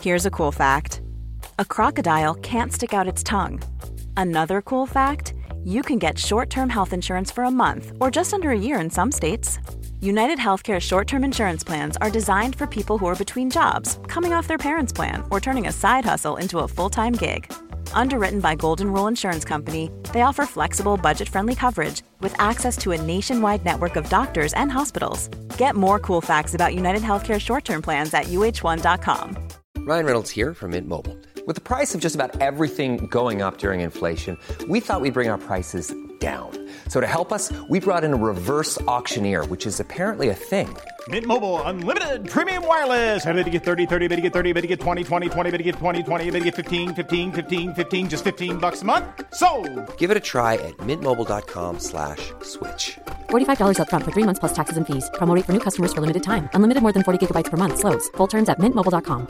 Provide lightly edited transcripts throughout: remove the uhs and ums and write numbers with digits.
Here's a cool fact. A crocodile can't stick out its tongue. Another cool fact, you can get short-term health insurance for a month or just under a year in some states. United Healthcare short-term insurance plans are designed for people who are between jobs, coming off their parents' plan, or turning a side hustle into a full-time gig. Underwritten by Golden Rule Insurance Company, they offer flexible, budget-friendly coverage with access to a nationwide network of doctors and hospitals. Get more cool facts about United Healthcare short-term plans at uh1.com. Ryan Reynolds here from Mint Mobile. With the price of just about everything going up during inflation, we thought we'd bring our prices down. So to help us, we brought in a reverse auctioneer, which is apparently a thing. Mint Mobile Unlimited Premium Wireless. How to get 30, 30, bit to get 30, bit to get 20, 20, 20, bit to get 20, 20, bit to get 15, 15, 15, 15, just $15 a month? Sold! Give it a try at mintmobile.com/switch. $45 up front for 3 months plus taxes and fees. Promo rate for new customers for limited time. Unlimited more than 40 gigabytes per month. Slows full terms at mintmobile.com.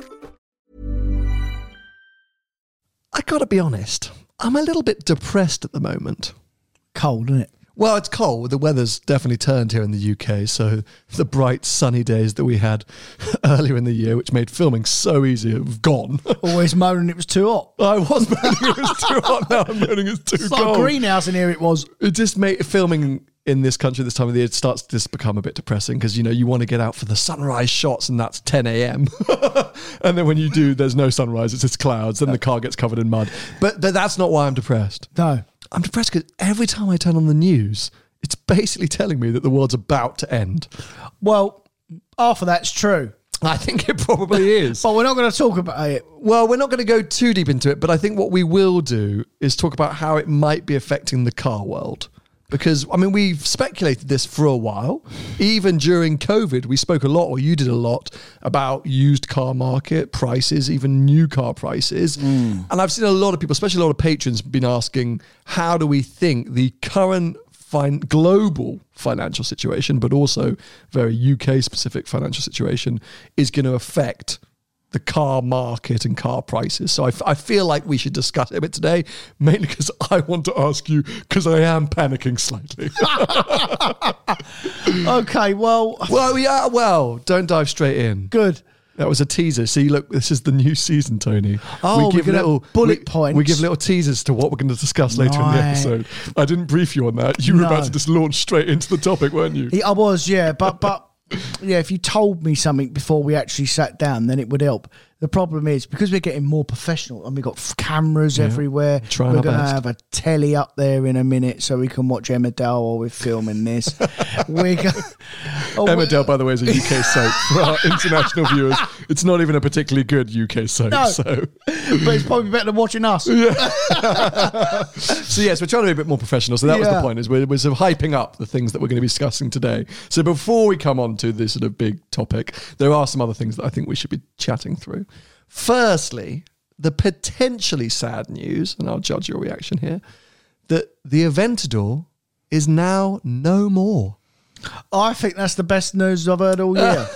I gotta be honest, I'm a little bit depressed at the moment. Cold, isn't it? Well, it's cold. The weather's definitely turned here in the UK, so the bright sunny days that we had earlier in the year, which made filming so easy, have gone. Always moaning it was too hot. I was moaning it was too hot, now I'm moaning it's too It's cold. like a greenhouse in here it was. It just made filming in this country this time of the year, it starts to just become a bit depressing because, you know, you want to get out for the sunrise shots and that's 10 a.m. And then when you do, there's no sunrise, it's just clouds, then the car gets covered in mud. But that's not why I'm depressed. No. I'm depressed because every time I turn on the news, it's basically telling me that the world's about to end. Well, half of that's true. I think it probably is. But we're not going to talk about it. Well, we're not going to go too deep into it, but I think what we will do is talk about how it might be affecting the car world. Because, I mean, we've speculated this for a while. Even during COVID, we spoke a lot, or you did a lot, about used car market prices, even new car prices. And I've seen a lot of people, especially a lot of patrons, been asking, how do we think the current global financial situation, but also very UK-specific financial situation, is going to affect the car market and car prices. So I feel like we should discuss it a bit today, mainly because I want to ask you, because I am panicking slightly. Okay, well... Well, don't dive straight in. Good. That was a teaser. See, look, this is the new season, Tony. Oh, we give little bullet points. We give little teasers to what we're going to discuss later in the episode. I didn't brief you on that. You were about to just launch straight into the topic, weren't you? I was, yeah, but yeah, if you told me something before we actually sat down, then it would help. The problem is, because we're getting more professional and we've got cameras everywhere, we're going to have a telly up there in a minute so we can watch Emmerdale while we're filming this. Emmerdale, by the way, is a UK soap for our international viewers. It's not even a particularly good UK soap. No, so. But it's probably better than watching us. Yeah. So yes, we're trying to be a bit more professional. So that was the point, is we're sort of hyping up the things that we're going to be discussing today. So before we come on to this sort of big topic, there are some other things that I think we should be chatting through. Firstly, the potentially sad news, and I'll judge your reaction here, that the Aventador is now no more. I think that's the best news I've heard all year.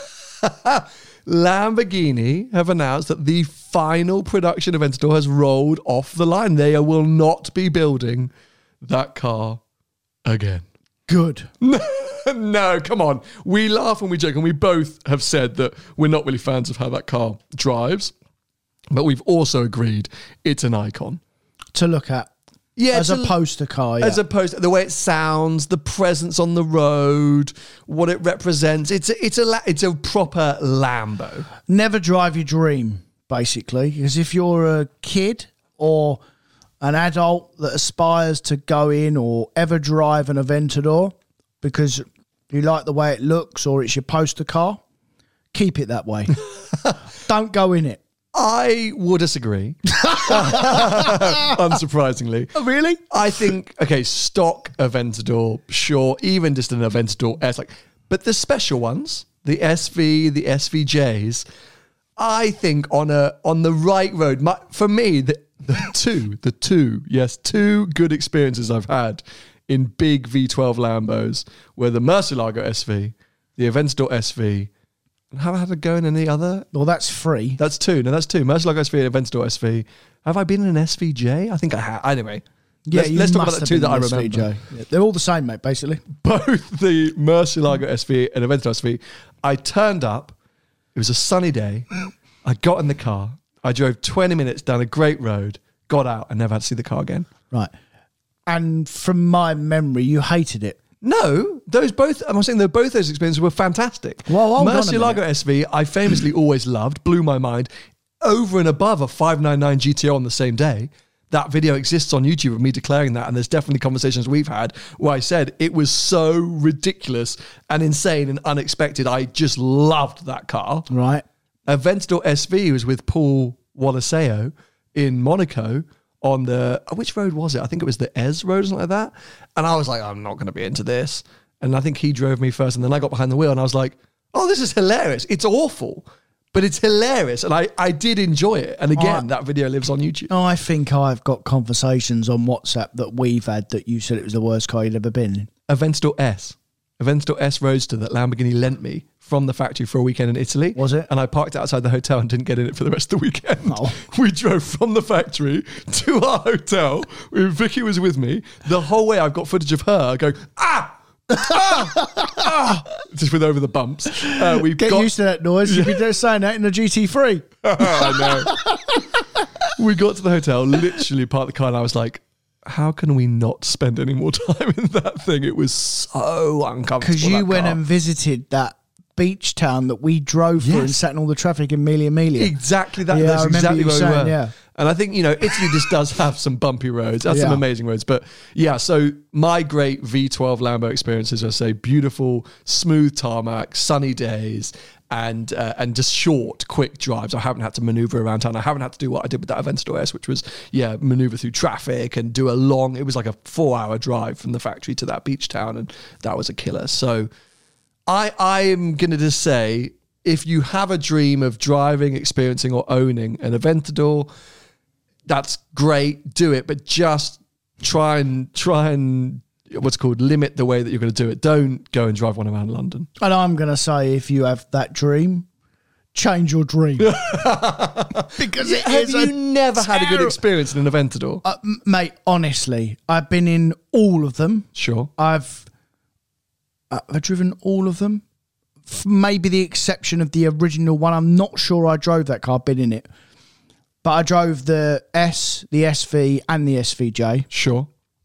Lamborghini have announced that the final production Aventador has rolled off the line. They will not be building that car again. Good. No, come on. We laugh and we joke, and we both have said that we're not really fans of how that car drives, but we've also agreed it's an icon to look at. Yeah, as a poster car. Yeah. As opposed to the way it sounds, the presence on the road, what it represents. It's a proper Lambo. Never drive your dream, basically, because if you're a kid or an adult that aspires to go in or ever drive an Aventador because you like the way it looks or it's your poster car, keep it that way. Don't go in it. I would disagree. Unsurprisingly. Oh, really? I think, okay, stock Aventador, sure, even just an Aventador S, but the special ones, the SV, the SVJs, I think on the right road, for me, the two good experiences I've had in big V12 Lambos were the Murcielago SV, the Aventador SV. Have I had a go in any other? Well, that's free. That's two. No, that's two. Murcielago SV and Aventador SV. Have I been in an SVJ? I think I have. Anyway. Yeah, let's talk about the two that I remember. Yeah, they're all the same, mate, basically. Both the Murcielago SV and Aventador SV. I turned up. It was a sunny day. I got in the car. I drove 20 minutes down a great road, got out, and never had to see the car again. Right. And from my memory, you hated it. No, I'm saying that both those experiences were fantastic. Well, hold on a Murcielago minute. SV, I famously always loved, blew my mind. Over and above a 599 GTO on the same day, that video exists on YouTube of me declaring that, and there's definitely conversations we've had where I said it was so ridiculous and insane and unexpected. I just loved that car. Right. Aventador SV was with Paul Wallaceo in Monaco on the, which road was it? I think it was the Ez road or something like that. And I was like, I'm not going to be into this. And I think he drove me first, and then I got behind the wheel and I was like, oh, this is hilarious. It's awful, but it's hilarious. And I did enjoy it. And again, that video lives on YouTube. I think I've got conversations on WhatsApp that we've had that you said it was the worst car you'd ever been in. Aventador S Roadster that Lamborghini lent me from the factory for a weekend in Italy. Was it? And I parked outside the hotel and didn't get in it for the rest of the weekend. Oh. We drove from the factory to our hotel. Vicky was with me. The whole way I've got footage of her going, just with over the bumps. Get used to that noise. You've been saying that in the GT3. I know. We got to the hotel, literally parked the car, and I was like, how can we not spend any more time in that thing? It was so uncomfortable. Because you went and visited that beach town that we drove through and sat in all the traffic in Emilia. Exactly that. Yeah, That's I remember exactly you where saying, we were. yeah. And I think, Italy just does have some bumpy roads. That's some amazing roads. But yeah, so my great V12 Lambo experiences, I say, beautiful, smooth tarmac, sunny days, and just short, quick drives. I haven't had to maneuver around town. I haven't had to do what I did with that Aventador S, which was, maneuver through traffic and do it was like a 4-hour drive from the factory to that beach town. And that was a killer. So I'm going to just say, if you have a dream of driving, experiencing, or owning an Aventador, that's great. Do it, but just try and what's called limit the way that you're going to do it. Don't go and drive one around London. And I'm going to say, if you have that dream, change your dream. Because have you never had a good experience in an Aventador? Mate, honestly, I've been in all of them. Sure. I've driven all of them. Maybe the exception of the original one. I'm not sure I drove that car. I've been in it. But I drove the S, the SV, and the SVJ. Sure.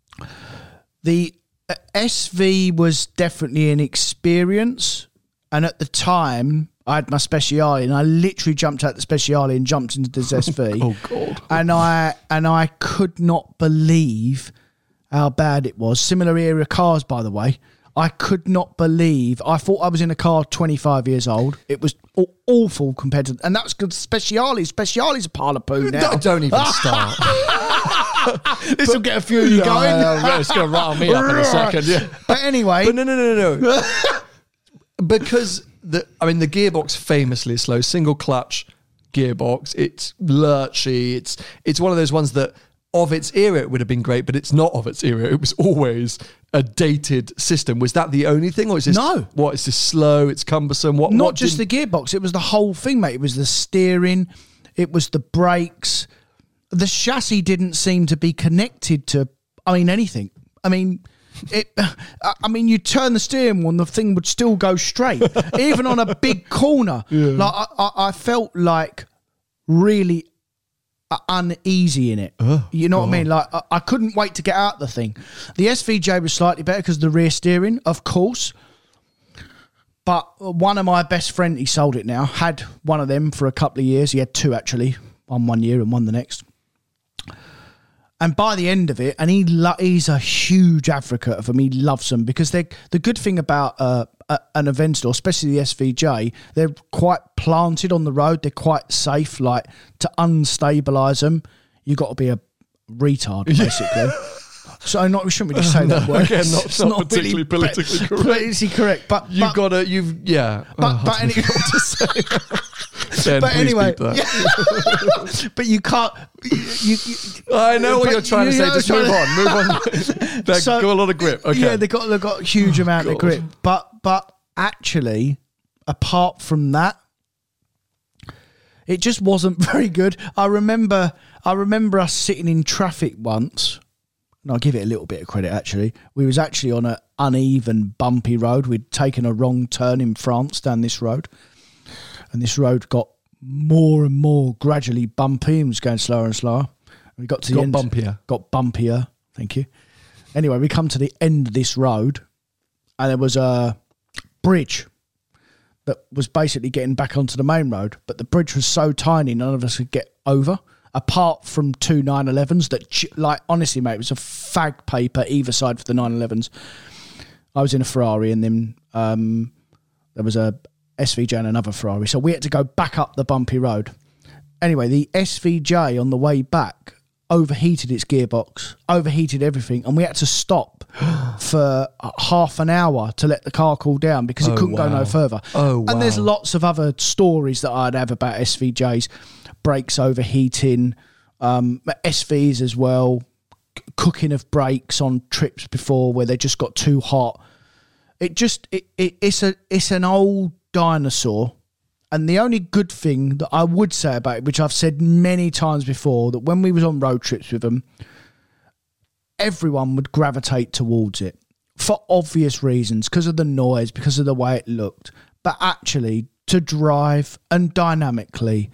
The SV was definitely an experience. And at the time, I had my Speciale, and I literally jumped out the Speciale and jumped into this SV. Oh, God. And I could not believe how bad it was. Similar era cars, by the way. I could not believe. I thought I was in a car 25 years old. It was awful compared to... And that's good. Speciale's a pile of poo now. Don't even start. This will get a few of you going. It's going to rattle me up in a second. Yeah. But anyway... But no. Because the gearbox famously is slow. Single clutch gearbox. It's lurchy. It's one of those ones that of its era it would have been great, but it's not of its era. It was always a dated system. Was that the only thing, or is this what? Is this slow? It's cumbersome. Not just the gearbox. It was the whole thing, mate. It was the steering. It was the brakes. The chassis didn't seem to be connected to anything. You turn the steering wheel and the thing would still go straight, even on a big corner. Yeah. Like I felt like really uneasy in it. You know what I mean? Like I couldn't wait to get out the thing. The SVJ was slightly better because of the rear steering, of course. But one of my best friends, he sold it now, had one of them for a couple of years. He had two actually, one year and one the next. And by the end of it, and he's a huge advocate of them. He loves them because the good thing about an Aventador, especially the SVJ, they're quite planted on the road. They're quite safe. Like to unstabilize them, you got to be a retard basically. So we shouldn't really say that word. Again, not particularly politically correct. Politically correct, but But anyway, what to say. But anyway, but you can't. I know what you're trying to say. Just move on. They've got a lot of grip. Okay. Yeah, they've got a huge amount of grip. But actually, apart from that, it just wasn't very good. I remember us sitting in traffic once. And I'll give it a little bit of credit, actually. We was actually on an uneven, bumpy road. We'd taken a wrong turn in France down this road. And this road got more and more gradually bumpy and was going slower and slower. We got to the end. Got bumpier. Thank you. Anyway, we come to the end of this road and there was a bridge that was basically getting back onto the main road, but the bridge was so tiny none of us could get over, apart from two 911s that, honestly, mate, it was a fag paper either side for the 911s. I was in a Ferrari and then there was a SVJ and another Ferrari, so we had to go back up the bumpy road. Anyway, the SVJ on the way back overheated its gearbox, overheated everything, and we had to stop for half an hour to let the car cool down because it couldn't go no further. And there's lots of other stories that I'd have about SVJs, brakes overheating, SVs as well, cooking of brakes on trips before where they just got too hot. It's an old dinosaur. And the only good thing that I would say about it, which I've said many times before, that when we was on road trips with them, everyone would gravitate towards it for obvious reasons, because of the noise, because of the way it looked. But actually, to drive and dynamically,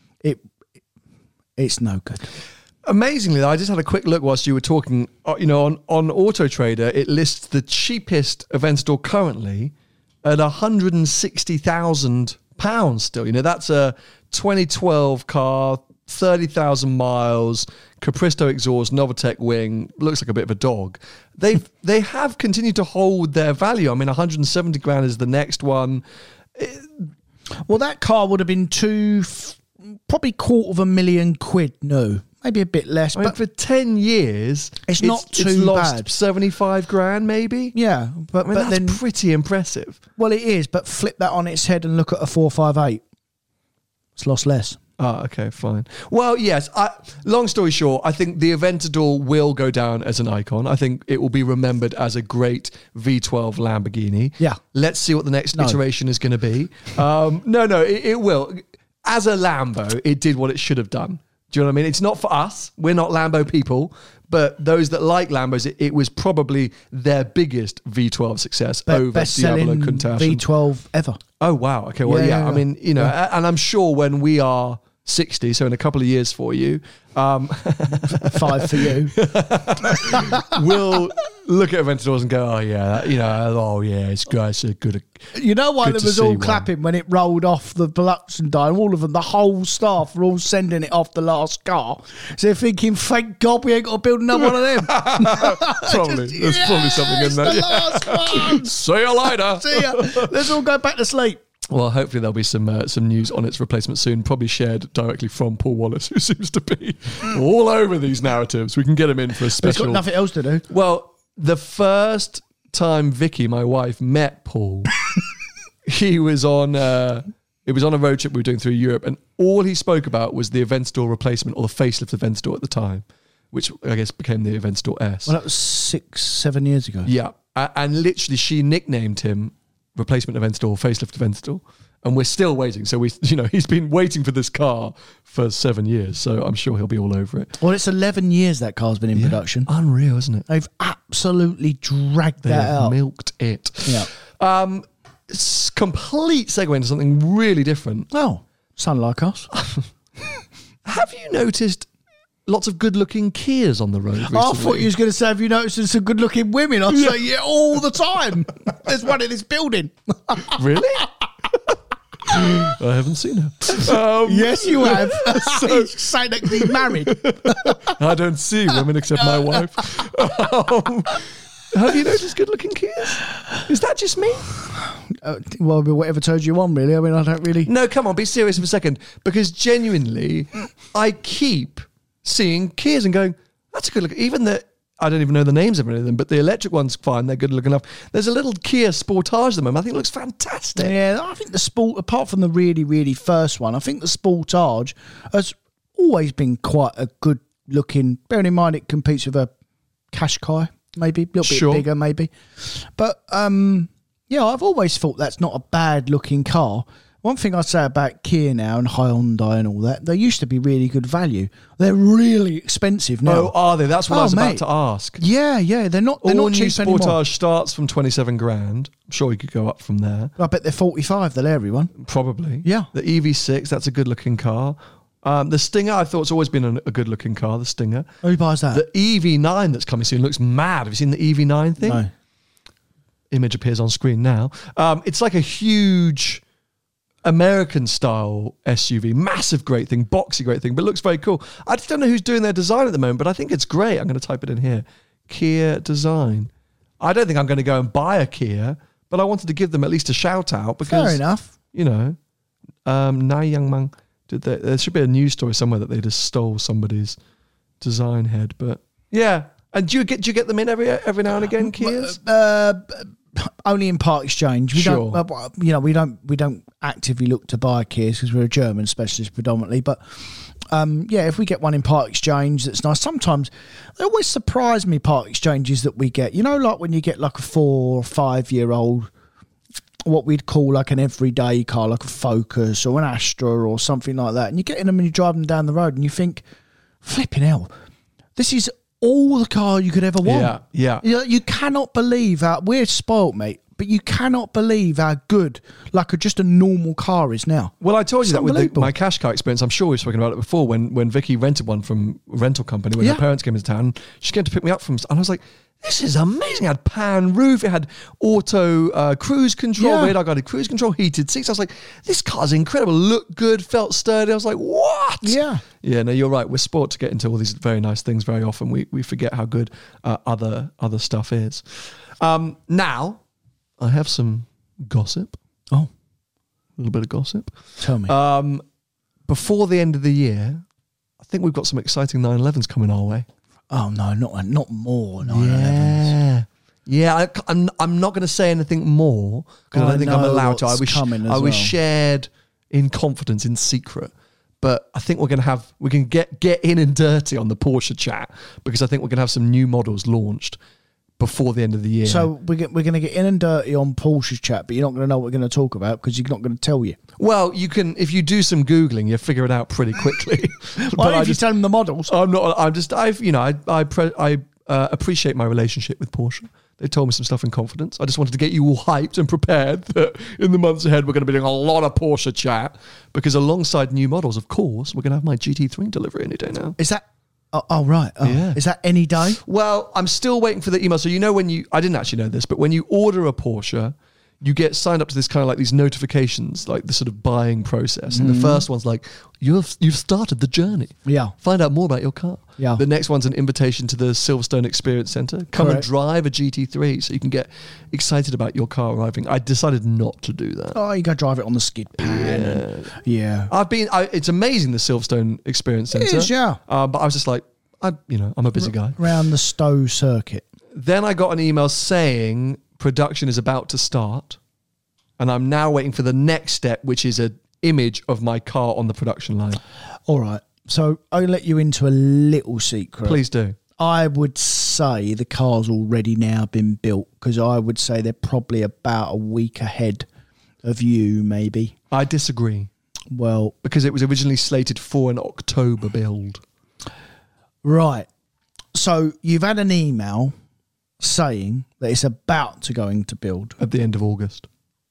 it's no good. Amazingly, I just had a quick look whilst you were talking. On Auto Trader, it lists the cheapest Aventador currently at £160,000 still. That's a 2012 car, 30,000 miles, Capristo exhaust, Novatec wing, looks like a bit of a dog. They have continued to hold their value. I mean, 170 grand is the next one. Well, that car would have been probably £250,000 new. Maybe a bit less. I mean, but for 10 years, it's not too it's lost bad. 75 grand, maybe? Yeah. But that's then, pretty impressive. Well, it is, but flip that on its head and look at a 458. It's lost less. Oh, okay, fine. Well, yes, long story short, I think the Aventador will go down as an icon. I think it will be remembered as a great V12 Lamborghini. Yeah. Let's see what the next iteration is going to be. It will. As a Lambo, it did what it should have done. Do you know what I mean? It's not for us. We're not Lambo people. But those that like Lambos, it was probably their biggest V12 success over Diablo Countach. V12 ever. Oh, wow. Okay, well, yeah. I mean, and I'm sure when we are 60, so in a couple of years for you. 5 for you. We'll look at Aventadors and go, it's good. You know why it was all clapping when it rolled off the production line? All of them, the whole staff were all sending it off the last car. So they're thinking, thank God we ain't got to build another one of them. Probably. There's probably something in there. The last one. See you later. See ya. Let's all go back to sleep. Well, hopefully there'll be some news on its replacement soon, probably shared directly from Paul Wallace, who seems to be all over these narratives. We can get him in for a special... But he's got nothing else to do. Well, the first time Vicky, my wife, met Paul, it was on a road trip we were doing through Europe, and all he spoke about was the Aventador replacement, or the facelift Aventador at the time, which I guess became the Aventador S. Well, that was 6-7 years ago. Yeah, and literally she nicknamed him replacement Aventador, facelift Aventador, and we're still waiting. So he's been waiting for this car for 7 years, so I'm sure he'll be all over it. Well, it's 11 years that car's been in production. Unreal, isn't it? They've absolutely dragged that out. Milked it. Yeah. Complete segue into something really different. Oh, sound like us. Have you noticed lots of good-looking Kias on the road recently? I thought you was going to say, have you noticed some good-looking women? I'd say, yeah, all the time. There's one in this building. Really? I haven't seen her. Yes, you have. He's saying that he's married. I don't see women except my wife. Have you noticed good-looking Kias? Is that just me? Well, whatever turns you on, really. I mean, I don't really... No, come on, be serious for a second. Because genuinely, I keep seeing Kias and going, that's a good look. Even I don't even know the names of any of them, but the electric one's fine. They're good looking enough. There's a little Kia Sportage at the moment. I think it looks fantastic. Yeah, I think the Sport, apart from the really, really first one, I think the Sportage has always been quite a good looking, bearing in mind it competes with a Qashqai, maybe, a little bit bigger, maybe. But, I've always thought that's not a bad looking car. One thing I'd say about Kia now and Hyundai and all that, they used to be really good value. They're really expensive now. Oh, are they? That's what I was mate. about to ask. Yeah, they're not. They're All not new cheap anymore. Sportage starts from 27 grand. I'm sure you could go up from there. I bet they're 45. The Larry one. Probably. Yeah. The EV6, that's a good looking car. The Stinger, I thought it's always been a good looking car, the Stinger. Who buys that? The EV9 that's coming soon looks mad. Have you seen the EV9 thing? No. Image appears on screen now. It's like a huge American style SUV, massive great thing, boxy great thing, but looks very cool. I just don't know who's doing their design at the moment, but I think it's great. I'm going to type it in here. Kia design. I don't think I'm going to go and buy a Kia, but I wanted to give them at least a shout out because, Fair enough. you know, Nai Young Man there should be a news story somewhere that they just stole somebody's design head, but yeah. And do you get them in every now and again, Kias? Only in part exchange. We Sure. don't. We don't actively look to buy Kias because we're a German specialist predominantly. But if we get one in part exchange, that's nice. Sometimes they always surprise me. Part exchanges that we get. You know, like when you get like a 4 or 5 year old, what we'd call like an everyday car, like a Focus or an Astra or something like that, and you get in them and you drive them down the road and you think, flipping hell, this is all the car you could ever want. Yeah. You cannot believe how we're spoilt, mate. But you cannot believe how good, like just a normal car is now. Well, I told you It's that with unbelievable. my cash car experience. I'm sure we've spoken about it before. When Vicky rented one from a rental company when her parents came into town, she came to pick me up and I was like, this is amazing. It had pan roof. It had auto cruise control, radar guided cruise control, heated seats. I was like, this car's incredible. Looked good, felt sturdy. I was like, what? Yeah. Yeah, no, you're right. We're sport to get into all these very nice things very often. We forget how good other stuff is. Now, I have some gossip. Oh. A little bit of gossip. Tell me. Before the end of the year, I think we've got some exciting 911s coming our way. Oh no, not more 911s. Yeah. I'm not going to say anything more because I don't think I'm allowed to. I was shared in confidence, in secret. But I think we can get in and dirty on the Porsche chat because I think we're going to have some new models launched before the end of the year. So we're going to get in and dirty on Porsche's chat, but you're not going to know what we're going to talk about because you're not going to tell you. Well, you can, if you do some Googling, you figure it out pretty quickly. Well, if you tell them the models. I appreciate my relationship with Porsche. They told me some stuff in confidence. I just wanted to get you all hyped and prepared that in the months ahead, we're going to be doing a lot of Porsche chat because alongside new models, of course, we're going to have my GT3 delivery any day now. Is that... Oh, right. Oh, Yeah. Is that any day? Well, I'm still waiting for the email. So, you know, I didn't actually know this, but when you order a Porsche, you get signed up to this kind of like these notifications, like the sort of buying process. And the first one's like, you've started the journey. Yeah. Find out more about your car. Yeah. The next one's an invitation to the Silverstone Experience Centre. Come Correct. and drive a GT3 so you can get excited about your car arriving. I decided not to do that. Oh, you go drive it on the skid pan. Yeah. It's amazing, the Silverstone Experience Centre. is, yeah. But I was just like, I'm a busy guy. Round the Stowe circuit. Then I got an email saying production is about to start, and I'm now waiting for the next step, which is an image of my car on the production line. All right. So I'll let you into a little secret. Please do. I would say the car's already now been built because I would say they're probably about a week ahead of you, maybe. I disagree Well, because it was originally slated for an October build. right. So you've had an email saying that it's about to go into build. At the end of August.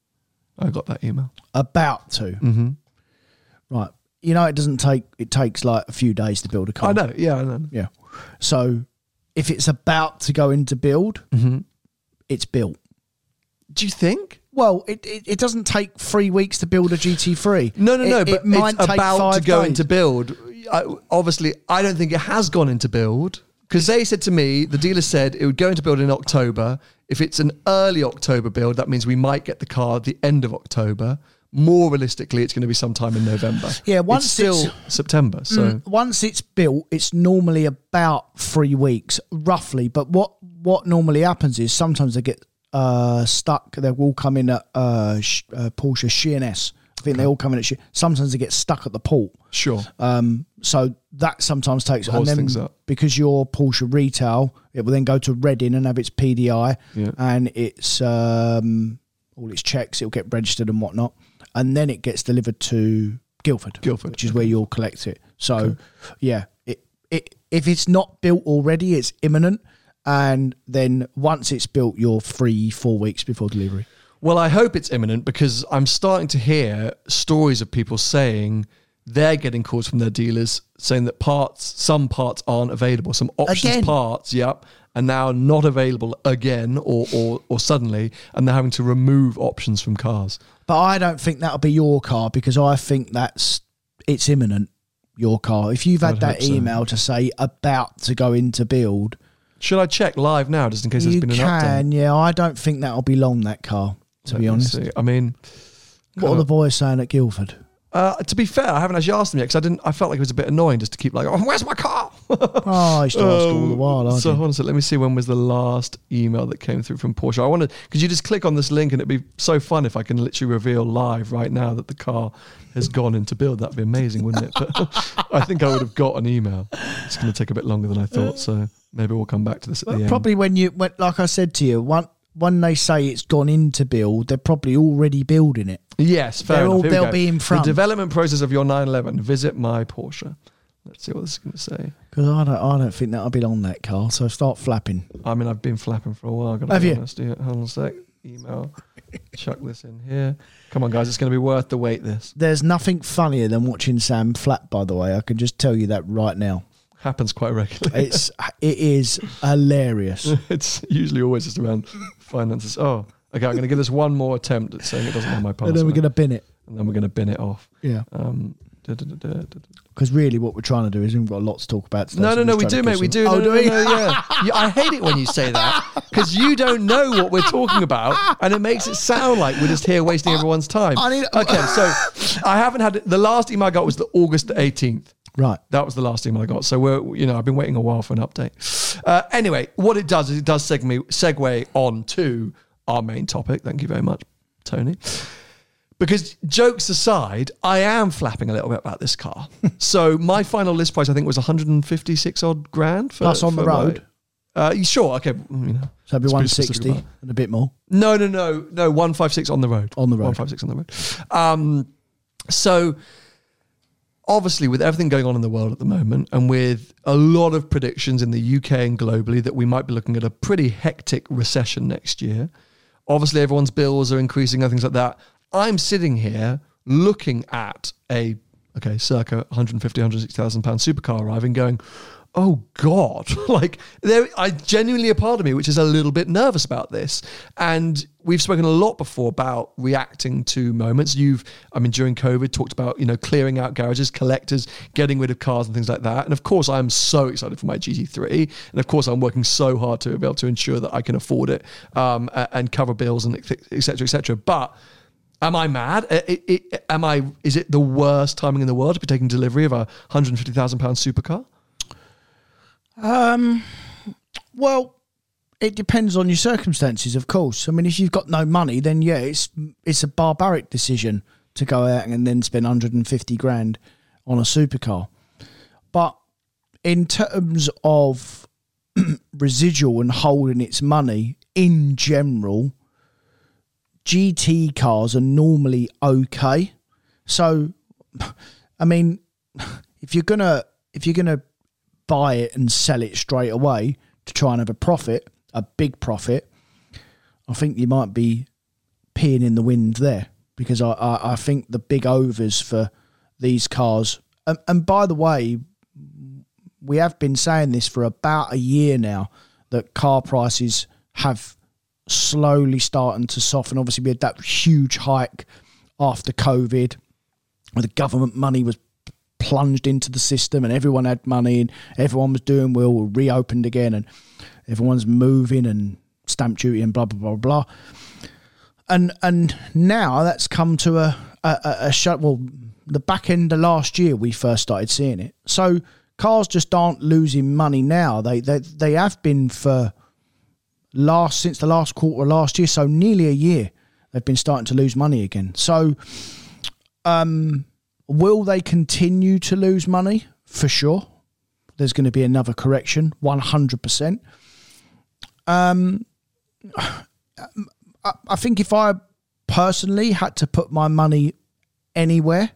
I got that email. About to. Mm-hmm. Right. You know, it takes like a few days to build a car. I know. Yeah, I know. Yeah. So if it's about to go into build, it's built. Do you think? Well, it doesn't take 3 weeks to build a GT3. No, but it might it's take about to 5 go days. into build. Obviously, I don't think it has gone into build because they said to me, the dealer said it would go into build in October. If it's an early October build, that means we might get the car at the end of October. More realistically, it's going to be sometime in November. Yeah, once it's still September. So once it's built, it's normally about 3 weeks, roughly. But what normally happens is sometimes they get stuck. They will come in at Porsche Sheerness. I think they all come in at sometimes they get stuck at the port. Sure. So that sometimes takes Holds things up. Because you're Porsche retail, it will then go to Reading and have its PDI Yeah. and its all its checks. It'll get registered and whatnot. and then it gets delivered to Guildford, which is where you'll collect it. So, yeah, if it's not built already, it's imminent. And then once it's built, you're free 4 weeks before delivery. Well, I hope it's imminent because I'm starting to hear stories of people saying they're getting calls from their dealers saying that some parts aren't available. Some options parts, are now not available again or suddenly, and they're having to remove options from cars. But I don't think that'll be your car because I think it's imminent, your car. If you've had that email to say about to go into build... Should I check live now just in case there's been an update? Yeah. I don't think that'll be long, that car, to be honest. See. I mean... What are the boys saying at Guildford? To be fair, I haven't actually asked them yet because I felt like it was a bit annoying just to keep like, oh, where's my car? I used to ask all the while, aren't you? So honestly, let me see when was the last email that came through from Porsche. I wanted, because you just click on this link and it'd be so fun if I can literally reveal live right now that the car has gone into build. That'd be amazing, wouldn't it? But I think I would have got an email. It's going to take a bit longer than I thought, so maybe we'll come back to this at the end. Probably when like I said to you, when they say it's gone into build, they're probably already building it. Yes, fair enough. They'll be in front. The development process of your 911. Visit my Porsche. Let's see what this is going to say. Because I don't think that'll be on that car. So start flapping. I mean, I've been flapping for a while. Have you? Honest. Yeah, hold on a sec. Email. Chuck this in here. Come on, guys. It's going to be worth the wait. This. There's nothing funnier than watching Sam flap. By the way, I can just tell you that right now. Happens quite regularly. It is hilarious. It's usually always just around finances. Oh, okay. I'm going to give this one more attempt at saying it doesn't have my password. And then we're going to bin it. And then we're going to bin it off. Yeah. Because really what we're trying to do is we've got a lot to talk about today. No, we do, mate. We do. Oh, do we? Yeah. I hate it when you say that because you don't know what we're talking about and it makes it sound like we're just here wasting everyone's time. Okay, so I haven't had the last email I got was the August 18th. Right. That was the last email I got. So I've been waiting a while for an update. Anyway, what it does is it does segue on to our main topic. Thank you very much, Tony. Because jokes aside, I am flapping a little bit about this car. So my final list price, I think, was 156 odd grand. That's on the road. Sure. Okay. So that'd be 160 and a bit more. No. 156 on the road. 156 on the road. So obviously, with everything going on in the world at the moment, and with a lot of predictions in the UK and globally that we might be looking at a pretty hectic recession next year, obviously everyone's bills are increasing and things like that. I'm sitting here looking at circa 150, 160,000 pound supercar arriving going, oh God, I genuinely a part of me which is a little bit nervous about this. And we've spoken a lot before about reacting to moments. During COVID, talked about, clearing out garages, collectors, getting rid of cars and things like that. And of course, I'm so excited for my GT3. And of course, I'm working so hard to be able to ensure that I can afford it and cover bills and et cetera, et cetera. But am I mad? Is it the worst timing in the world to be taking delivery of a £150,000 supercar? Well, it depends on your circumstances, of course. I mean, if you've got no money, then yeah, it's a barbaric decision to go out and then spend 150 grand on a supercar. But in terms of residual and holding its money in general, GT cars are normally okay. So, I mean, if you're gonna buy it and sell it straight away to try and have a big profit, I think you might be peeing in the wind there, because I think the big overs for these cars, and by the way, we have been saying this for about a year now, that car prices have slowly starting to soften. Obviously, we had that huge hike after COVID where the government money was plunged into the system and everyone had money and everyone was doing well, reopened again and everyone's moving and stamp duty and blah, blah, blah, blah. And now that's come to a shut. Well, the back end of last year, we first started seeing it. So cars just aren't losing money now. They have been since the last quarter of last year, so nearly a year, they've been starting to lose money again. So, will they continue to lose money? For sure. There's going to be another correction, 100%. I think if I personally had to put my money anywhere,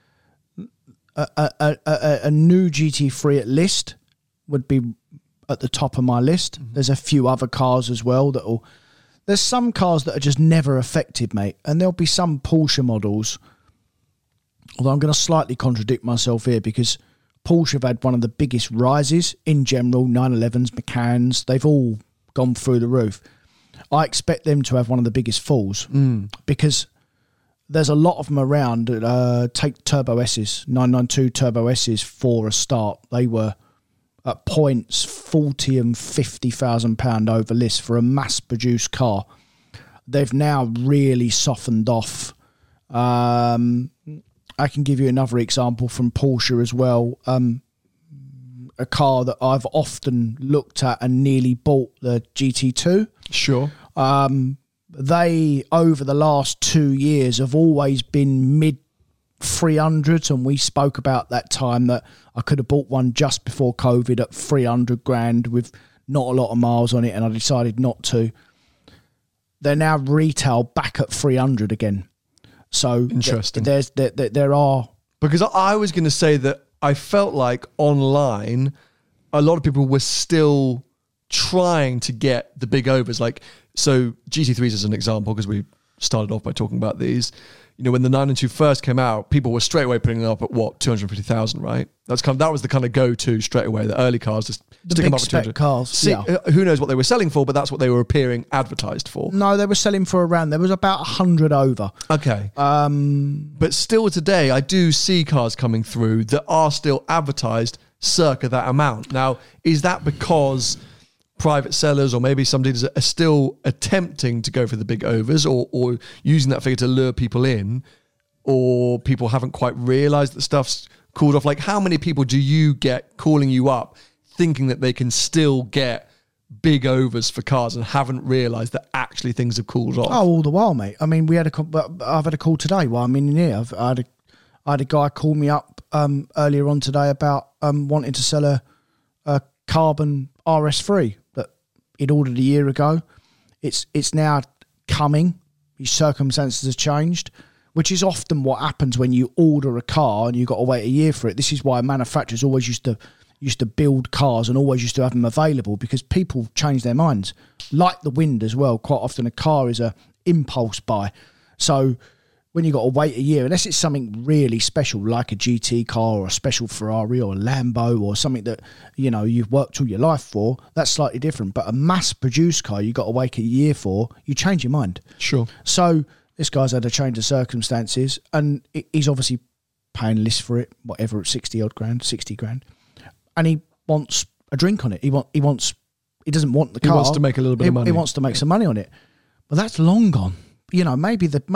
a new GT3 at list would be at the top of my list. There's a few other cars as well there's some cars that are just never affected, mate. And there'll be some Porsche models, although I'm going to slightly contradict myself here because Porsche have had one of the biggest rises in general. 911s, Macans, they've all gone through the roof. I expect them to have one of the biggest falls because there's a lot of them around. Take Turbo S's, 992 Turbo S's for a start. They were at points £40,000 and £50,000 over list for a mass-produced car. They've now really softened off. I can give you another example from Porsche as well. A car that I've often looked at and nearly bought, the GT2. Sure. They, over the last 2 years, have always been mid 300s, and we spoke about that time that I could have bought one just before COVID at 300 grand with not a lot of miles on it, and I decided not to. They're now retail back at 300 again. So interesting. There are, because I was going to say that I felt like online a lot of people were still trying to get the big overs. Like, so GT3s as an example, because we started off by talking about these. You know, when the 992 first came out, people were straight away putting them up at what, 250,000, right? That was the kind of go-to straight away. The early cars, just stick them up at 200. Cars, who knows what they were selling for, but that's what they were appearing advertised for. No, they were selling for around, there was about 100 over. Okay. But still today, I do see cars coming through that are still advertised circa that amount. Now, is that because private sellers or maybe some dealers are still attempting to go for the big overs or using that figure to lure people in, or people haven't quite realised that stuff's cooled off? Like, how many people do you get calling you up thinking that they can still get big overs for cars and haven't realised that actually things have cooled off? Oh, all the while, mate. I mean, I've had a call today while I'm in here. I had a guy call me up earlier on today about wanting to sell a carbon RS3 that he'd ordered a year ago. It's now coming. His circumstances have changed, which is often what happens when you order a car and you've got to wait a year for it. This is why manufacturers always used to build cars and always used to have them available, because people change their minds. Like the wind as well. Quite often a car is a impulse buy. So when you've got to wait a year, unless it's something really special like a GT car or a special Ferrari or a Lambo or something that, you know, you've worked all your life for, that's slightly different. But a mass-produced car you've got to wait a year for, you change your mind. Sure. So this guy's had a change of circumstances, and he's obviously paying list for it, whatever, 60 grand. And he wants a drink on it. He doesn't want the car. He wants to make a little bit of money. He wants to make some money on it. But that's long gone. You know, maybe the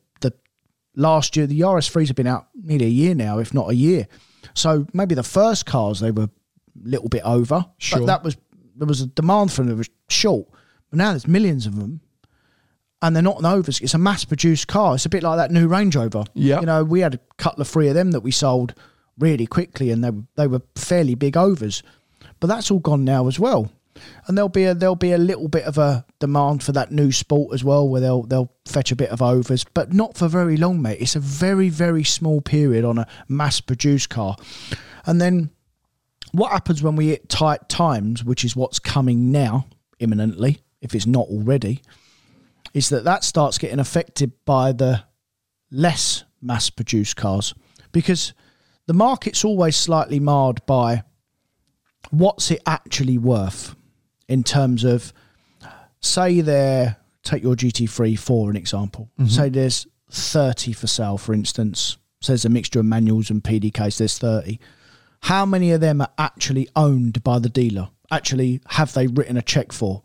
last year, the RS3s have been out nearly a year now, if not a year. So maybe the first cars, they were a little bit over. Sure. But there was a demand for them that was short. But now there's millions of them, and they're not an overs. It's a mass-produced car. It's a bit like that new Range Rover. Yeah. You know, we had a couple of three of them that we sold really quickly, and they were fairly big overs. But that's all gone now as well. And there'll be a little bit of a demand for that new Sport as well, where they'll fetch a bit of overs, but not for very long, mate. It's a very, very small period on a mass-produced car. And then what happens when we hit tight times, which is what's coming now, imminently, if it's not already, is that starts getting affected by the less mass-produced cars, because the market's always slightly marred by what's it actually worth. In terms of, say take your GT3 for an example. Mm-hmm. Say there's 30 for sale, for instance. So there's a mixture of manuals and PDKs, there's 30. How many of them are actually owned by the dealer? Actually, have they written a check for?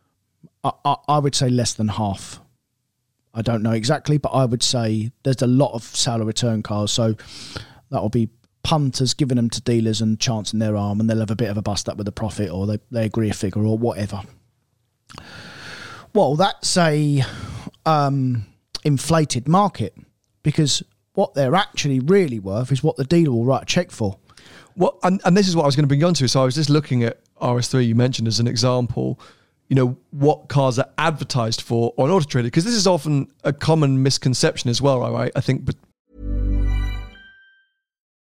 I would say less than half. I don't know exactly, but I would say there's a lot of sale or return cars. So that'll be punters giving them to dealers and chancing their arm, and they'll have a bit of a bust up with a profit, or they agree a figure or whatever. Well, that's a inflated market, because what they're actually really worth is what the dealer will write a check for. Well, and this is what I was going to bring you on to. So I was just looking at RS3 you mentioned as an example, you know, what cars are advertised for on Auto Trader, because this is often a common misconception as well, right? I think, but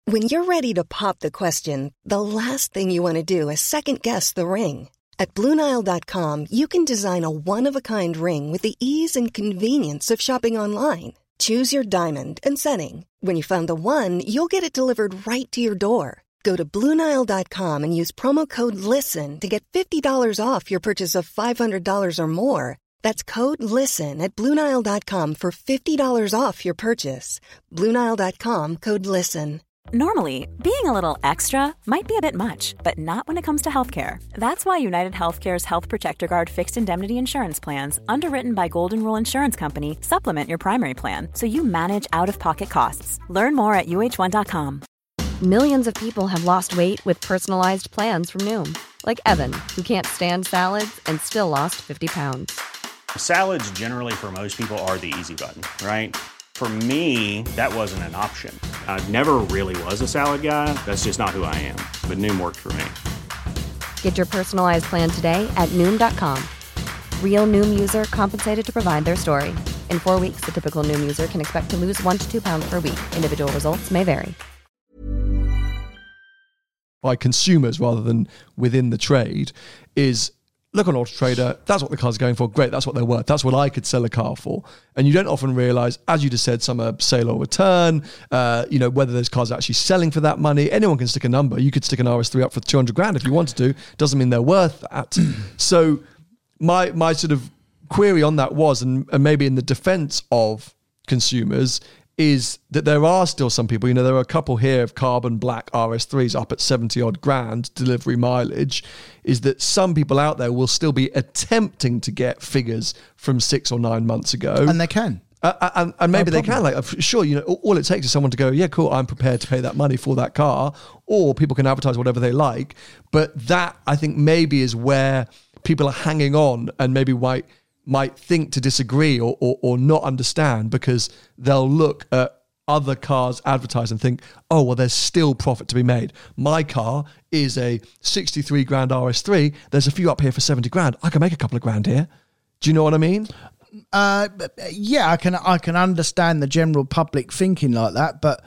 When you're ready to pop the question, the last thing you want to do is second-guess the ring. At BlueNile.com, you can design a one-of-a-kind ring with the ease and convenience of shopping online. Choose your diamond and setting. When you find the one, you'll get it delivered right to your door. Go to BlueNile.com and use promo code LISTEN to get $50 off your purchase of $500 or more. That's code LISTEN at BlueNile.com for $50 off your purchase. BlueNile.com, code LISTEN. Normally, being a little extra might be a bit much, but not when it comes to healthcare. That's why United Healthcare's Health Protector Guard fixed indemnity insurance plans, underwritten by Golden Rule Insurance Company, supplement your primary plan so you manage out-of-pocket costs. Learn more at UH1.com. Millions of people have lost weight with personalized plans from Noom. Like Evan, who can't stand salads and still lost 50 pounds. Salads generally for most people are the easy button, right? For me, that wasn't an option. I never really was a salad guy. That's just not who I am. But Noom worked for me. Get your personalized plan today at Noom.com. Real Noom user compensated to provide their story. In 4 weeks, the typical Noom user can expect to lose 1 to 2 pounds per week. Individual results may vary. By consumers rather than within the trade is, look on Auto Trader, that's what the car's going for. Great, that's what they're worth. That's what I could sell a car for. And you don't often realise, as you just said, some are sale or return, whether those cars are actually selling for that money. Anyone can stick a number. You could stick an RS3 up for 200 grand if you wanted to. Doesn't mean they're worth that. So my sort of query on that was, and maybe in the defence of consumers, is that there are still some people, there are a couple here of carbon black RS3s up at 70 odd grand delivery mileage, is that some people out there will still be attempting to get figures from 6 or 9 months ago. And they can. And maybe they can. Sure, all it takes is someone to go, yeah, cool, I'm prepared to pay that money for that car. Or people can advertise whatever they like. But that, I think, maybe is where people are hanging on and maybe might think to disagree or not understand, because they'll look at other cars advertised and think, oh, well, there's still profit to be made. My car is a 63 grand RS3. There's a few up here for 70 grand. I can make a couple of grand here. Do you know what I mean? Yeah, I can understand the general public thinking like that, but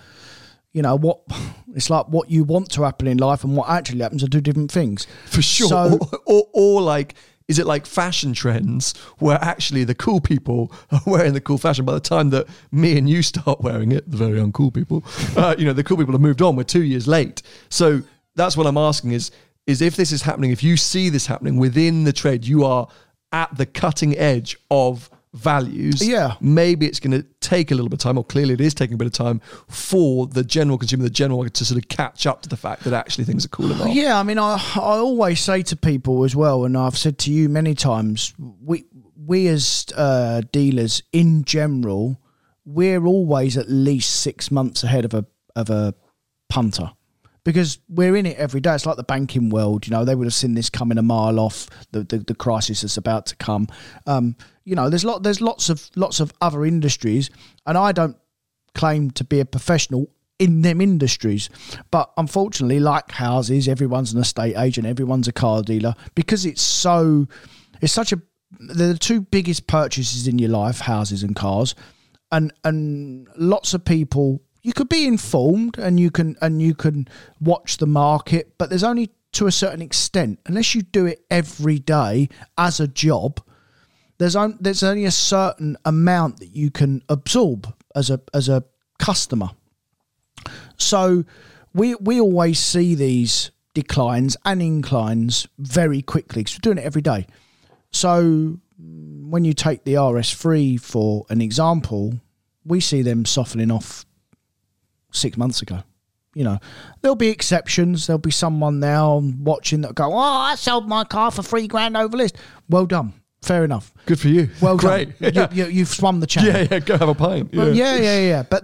it's like what you want to happen in life and what actually happens are two different things. For sure. So, or like, is it like fashion trends where actually the cool people are wearing the cool fashion by the time that me and you start wearing it, the very uncool people, the cool people have moved on. We're 2 years late. So that's what I'm asking is if this is happening, if you see this happening within the trade, you are at the cutting edge of values. Yeah. Maybe it's going to take a little bit of time, or clearly it is taking a bit of time for the general consumer, the general market to sort of catch up to the fact that actually things are cooling off. Yeah, I mean, I always say to people as well, and I've said to you many times, we as dealers in general, we're always at least 6 months ahead of a punter. Because we're in it every day. It's like the banking world, they would have seen this coming a mile off, the crisis that's about to come. There's lots of other industries, and I don't claim to be a professional in them industries. But unfortunately, like houses, everyone's an estate agent, everyone's a car dealer, because they're the two biggest purchases in your life, houses and cars. And lots of people, you could be informed and you can watch the market, but there's only to a certain extent. Unless you do it every day as a job, there's only a certain amount that you can absorb as a customer. So we always see these declines and inclines very quickly because we're doing it every day. So when you take the RS3 for an example, we see them softening off 6 months ago. There'll be exceptions. There'll be someone now watching that go, I sold my car for $3,000 over list. Well done. Fair enough. Good for you. Well Great. done. Yeah. You've swum the channel. Yeah, go have a pint. Yeah. But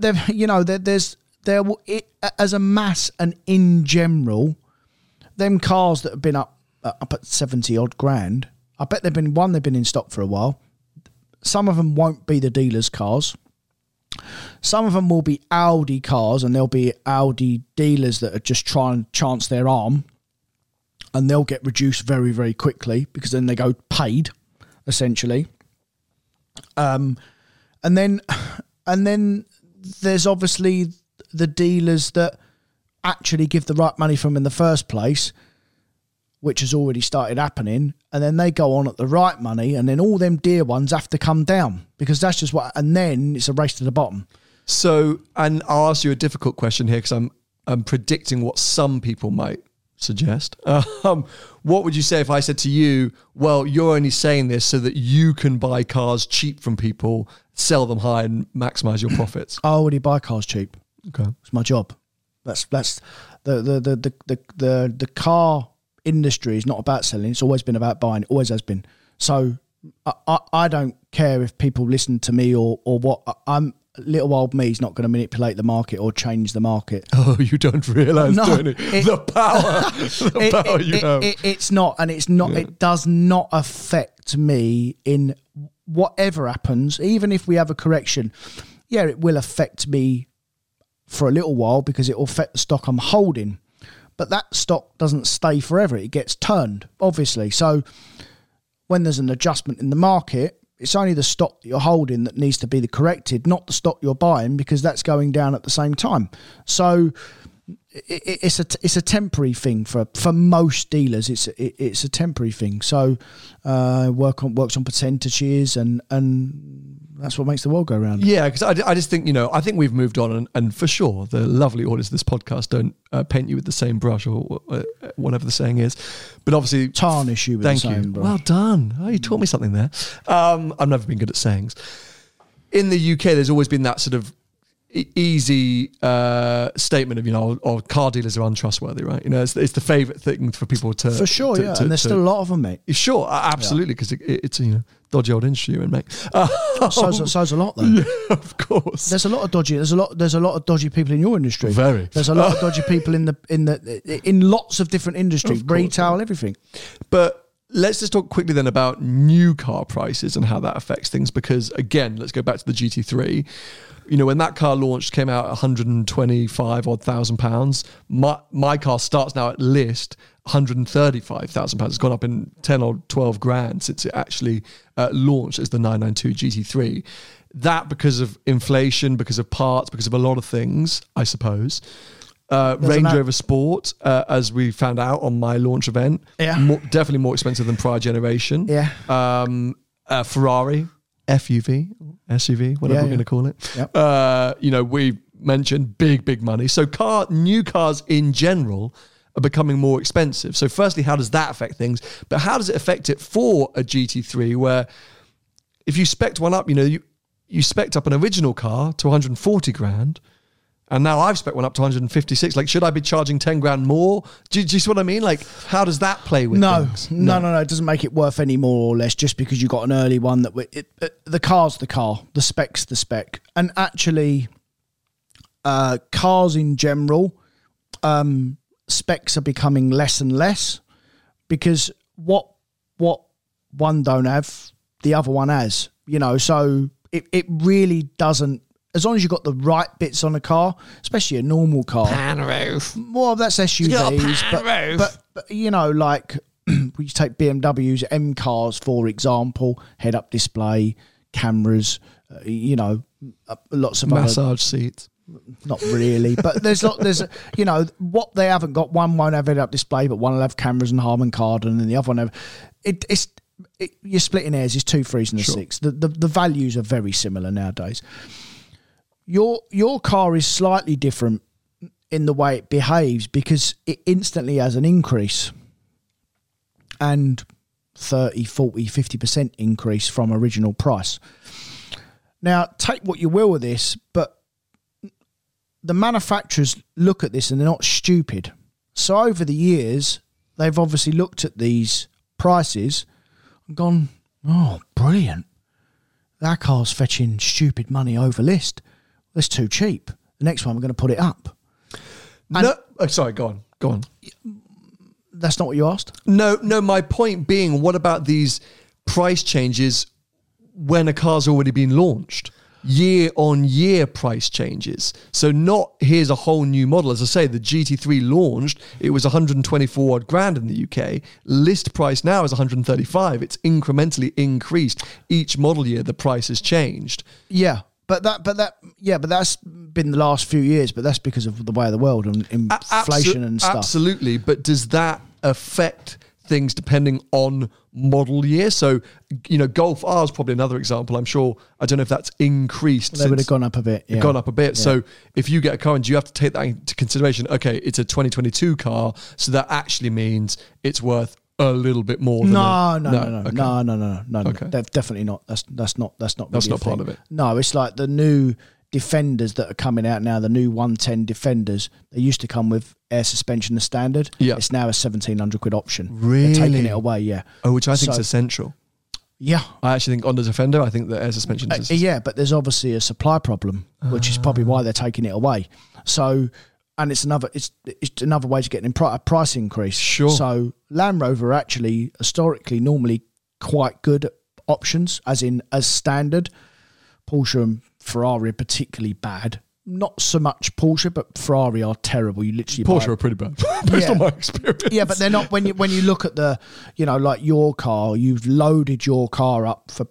as a mass and in general, them cars that have been up at 70 odd grand, I bet they've been in stock for a while. Some of them won't be the dealer's cars. Some of them will be Audi cars, and there'll be Audi dealers that are just trying to chance their arm, and they'll get reduced very, very quickly because then they go paid, essentially. And then there's obviously the dealers that actually give the right money for them in the first place, which has already started happening, and then they go on at the right money, and then all them dear ones have to come down, because that's just what, and then it's a race to the bottom. So, and I'll ask you a difficult question here, because I'm predicting what some people might suggest. What would you say if I said to you, well, you're only saying this so that you can buy cars cheap from people, sell them high and maximize your profits? I already buy cars cheap. Okay. It's my job. That's the car industry is not about selling. It's always been about buying. It always has been. So I don't care if people listen to me or what. Little old me's not going to manipulate the market or change the market. Oh, you don't realise, don't you? The power you have. It's not, and it's not. Yeah. It does not affect me in whatever happens. Even if we have a correction, yeah, it will affect me for a little while because it will affect the stock I'm holding. But that stock doesn't stay forever. It gets turned, obviously. So when there's an adjustment in the market, it's only the stock that you're holding that needs to be corrected, not the stock you're buying, because that's going down at the same time. So it's a temporary thing for most dealers. It's a temporary thing. So works on percentages, and that's what makes the world go round. Yeah, because I just think, I think we've moved on, and for sure the lovely audience of this podcast don't paint you with the same brush, or whatever the saying is. But obviously, tarnish you with the same brush. Well done. Oh, you taught me something there. I've never been good at sayings. In the UK, there's always been that sort of easy statement of, car dealers are untrustworthy, right? It's the favourite thing for people to... For sure, and there's still a lot of them, mate. Sure, absolutely, because it's a dodgy old industry you're in, mate. So's a lot, though. Yeah, of course. There's a lot of dodgy people in your industry. Very. There's a lot of dodgy people in lots of different industries, retail, everything. But let's just talk quickly then about new car prices and how that affects things, because again, let's go back to the GT3. When that car launched, came out at £125,000. My car starts now at list £135,000. It's gone up in 10 or 12 grand since it actually launched as the 992 GT3. That because of inflation, because of parts, because of a lot of things, I suppose. Range Rover Sport, as we found out on my launch event, definitely more expensive than prior generation. Yeah. Ferrari, SUV, whatever we're going to call it. Yep. We mentioned big money. So new cars in general are becoming more expensive. So firstly, how does that affect things? But how does it affect it for a GT3, where if you spec'd one up, you spec'd up an original car to 140 grand, and now I've spec'd one up to 156. Like, should I be charging 10 grand more? Do you see what I mean? Like, how does that play with things? No. It doesn't make it worth any more or less just because you got an early one. The car's the car, the spec's the spec. And actually, cars in general, specs are becoming less and less, because what one don't have, the other one has. So it really doesn't. As long as you've got the right bits on a car, especially a normal car. Pan roof. Well, that's SUVs. But like we take BMWs, M cars, for example, head-up display, cameras, lots of massage seats. Not really, but there's what they haven't got. One won't have head-up display, but one will have cameras and Harman Kardon, and the other one have... you're splitting hairs. It's 2 3s and a 6. The values are very similar nowadays. Your car is slightly different in the way it behaves because it instantly has an increase, and 30, 40, 50% increase from original price. Now, take what you will with this, but the manufacturers look at this and they're not stupid. So over the years, they've obviously looked at these prices and gone, oh, brilliant. That car's fetching stupid money over list. That's too cheap. The next one, we're going to put it up. Sorry, go on. That's not what you asked? No, my point being, what about these price changes when a car's already been launched? Year-on-year price changes. So not, here's a whole new model. As I say, the GT3 launched, it was 124 odd grand in the UK. List price now is 135. It's incrementally increased. Each model year, the price has changed. Yeah. But that's been the last few years. But that's because of the way of the world and inflation and stuff. Absolutely. But does that affect things depending on model year? So, Golf R is probably another example. I'm sure, I don't know if that's increased. They would have gone up a bit. Yeah. Gone up a bit. Yeah. So if you get a car, and you have to take that into consideration, okay, it's a 2022 car, so that actually means it's worth a little bit more than No. Okay. Definitely not. That's not really part of it. No, it's like the new Defenders that are coming out now, the new 110 Defenders. They used to come with air suspension as standard. Yeah. It's now a 1,700 quid option. Really? They're taking it away, yeah. Oh, which I think is essential. Yeah. I actually think on the Defender, I think the air suspension is yeah, but there's obviously a supply problem, which is probably why they're taking it away. So, and it's another way to get a price increase. Sure. So Land Rover are actually historically normally quite good options, as standard. Porsche and Ferrari are particularly bad. Not so much Porsche, but Ferrari are terrible. You literally Porsche are pretty bad, based on my experience. Yeah, but they're not. When you look at the, like your car, you've loaded your car up for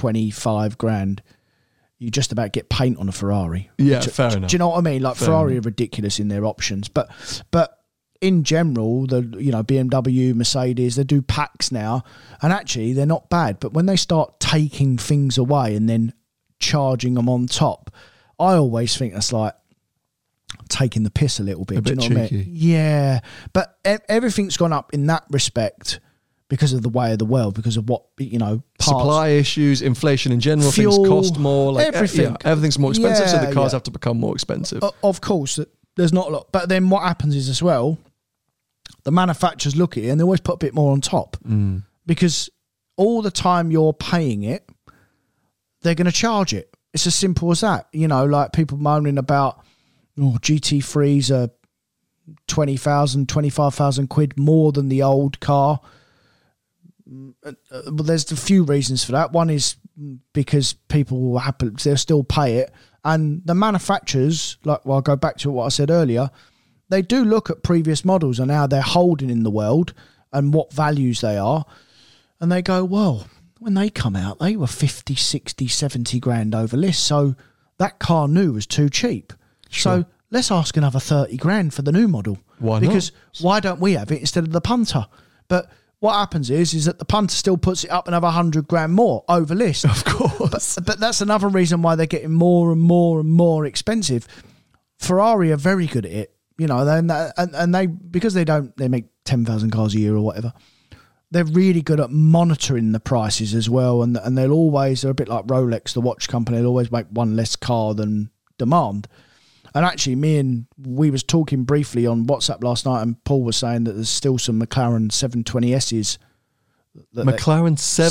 25 grand. You just about get paint on a Ferrari. Yeah, fair enough. Do you know what I mean? Like Ferrari are ridiculous in their options, but in general, the BMW, Mercedes, they do packs now, and actually they're not bad. But when they start taking things away and then charging them on top, I always think that's like taking the piss a little bit. A bit do you know cheeky. what I mean? Yeah, but everything's gone up in that respect because of the way of the world, because of what parts. Supply issues, inflation in general, Fuel, things cost more. Like everything. Everything's more expensive, so the cars Yeah. have to become more expensive. Of course, there's not a lot. But then what happens is as well, the manufacturers look at it and they always put a bit more on top because all the time you're paying it, they're going to charge it. It's as simple as that. Like people moaning about, GT3s are 20,000, 25,000 quid more than the old car. But there's a few reasons for that. One is because people will they'll still pay it. And the manufacturers, I'll go back to what I said earlier, they do look at previous models and how they're holding in the world and what values they are. And they go, well, when they come out, they were 50, 60, 70 grand over list. So that car new was too cheap. Sure. So let's ask another 30 grand for the new model. Why not? Because why don't we have it instead of the punter? But what happens is that the punter still puts it up another 100 grand more over list. Of course. But that's another reason why they're getting more and more and more expensive. Ferrari are very good at it. And they because they make 10,000 cars a year or whatever. They're really good at monitoring the prices as well, and they're a bit like Rolex, the watch company. They'll always make one less car than demand. And actually, we was talking briefly on WhatsApp last night, and Paul was saying that there's still some McLaren 720Ss. McLaren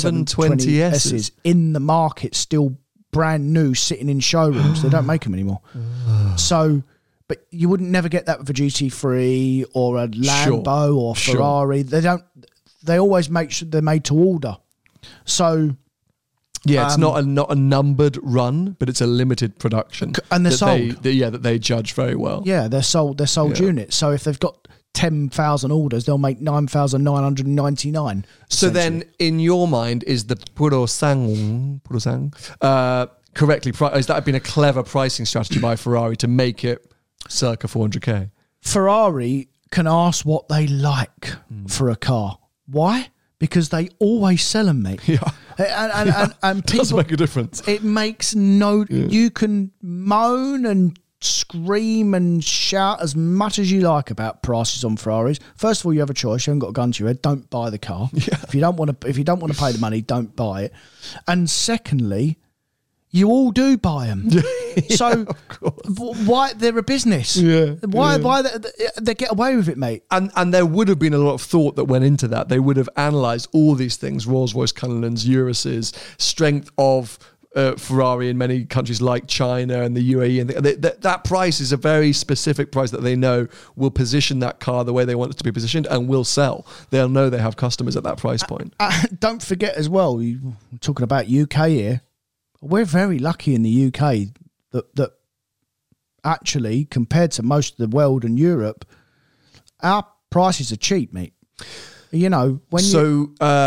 720Ss in the market, still brand new, sitting in showrooms. They don't make them anymore. So, but you wouldn't never get that with a GT3 or a Lambo or Ferrari. They don't. They always make sure they're made to order. So, yeah, it's not a numbered run, but it's a limited production, and they're sold. That they judge very well. Yeah, they're sold units. So if they've got 10,000 orders, they'll make 9,999. So then, in your mind, is the Purosangue correctly priced? Has that been a clever pricing strategy by Ferrari to make it circa 400k? Ferrari can ask what they like for a car. Why? Because they always sell them, mate. Yeah. And people, does make a difference. It makes no... Yeah. You can moan and scream and shout as much as you like about prices on Ferraris. First of all, you have a choice. You haven't got a gun to your head. Don't buy the car. Yeah. If you don't want to pay the money, don't buy it. And secondly, you all do buy them. So why they're a business? Yeah. Why they get away with it, mate? And there would have been a lot of thought that went into that. They would have analysed all these things: Rolls-Royce, Cullinans, Urus's, strength of Ferrari in many countries like China and the UAE, and that price is a very specific price that they know will position that car the way they want it to be positioned and will sell. They'll know they have customers at that price point. Don't forget as well, we're talking about UK here. We're very lucky in the UK that actually, compared to most of the world and Europe, our prices are cheap, mate.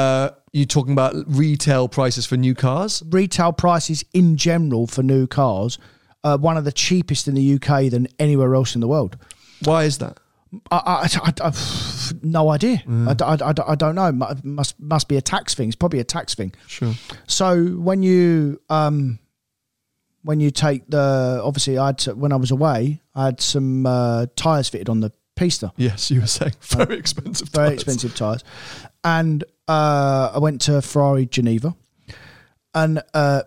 You talking about retail prices for new cars? Retail prices in general for new cars are one of the cheapest in the UK than anywhere else in the world. Why is that? I no idea. I don't know. Must be a tax thing. It's probably a tax thing. Sure. So when you take obviously when I was away, I had some tyres fitted on the Pista. Yes, you were saying very expensive. Very expensive tyres, and I went to Ferrari Geneva, and a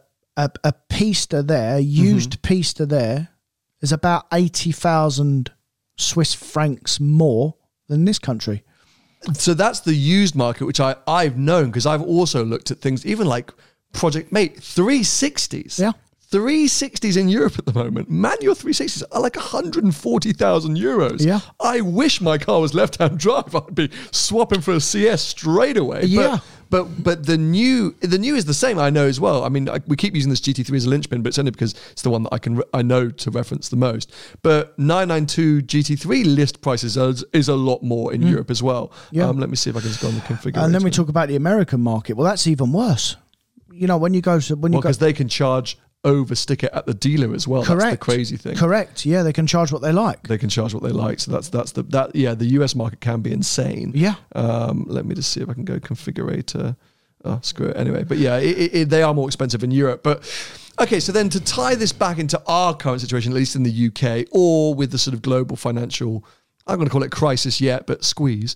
Pista there, used Pista there, is about 80,000 Swiss francs more than this country. So that's the used market, which I've known because I've also looked at things, even like Project Mate 360s. Yeah. 360s in Europe at the moment. Manual 360s are like 140,000 euros. Yeah. I wish my car was left-hand drive. I'd be swapping for a CS straight away. Yeah. But the new is the same. I know as well. I mean, we keep using this GT3 as a linchpin, but it's only because it's the one that I know to reference the most. But 992 GT3 list prices is a lot more in Europe as well. Yeah. Let me see if I can just go on the configurator. And then we talk about the American market. Well, that's even worse. You know, because they can charge overstick it at the dealer as well. Correct. That's the crazy thing. Correct. Yeah, they can charge what they like. They can charge what they like. So the US market can be insane. Yeah. Let me just see if I can go configurator. Oh, screw it. Anyway, but yeah, they are more expensive in Europe. But okay, so then to tie this back into our current situation, at least in the UK, or with the sort of global financial, I'm going to call it crisis yet, but squeeze.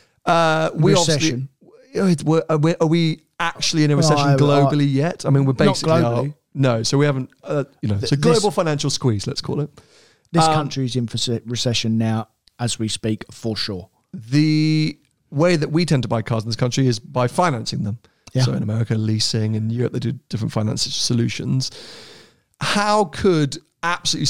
Recession. Are we actually in a recession globally yet? I mean, we're basically not globally. No, so we haven't. So global financial squeeze, let's call it. This country is in for recession now, as we speak, for sure. The way that we tend to buy cars in this country is by financing them. Yeah. So in America, leasing. In Europe, they do different financial solutions. How could absolutely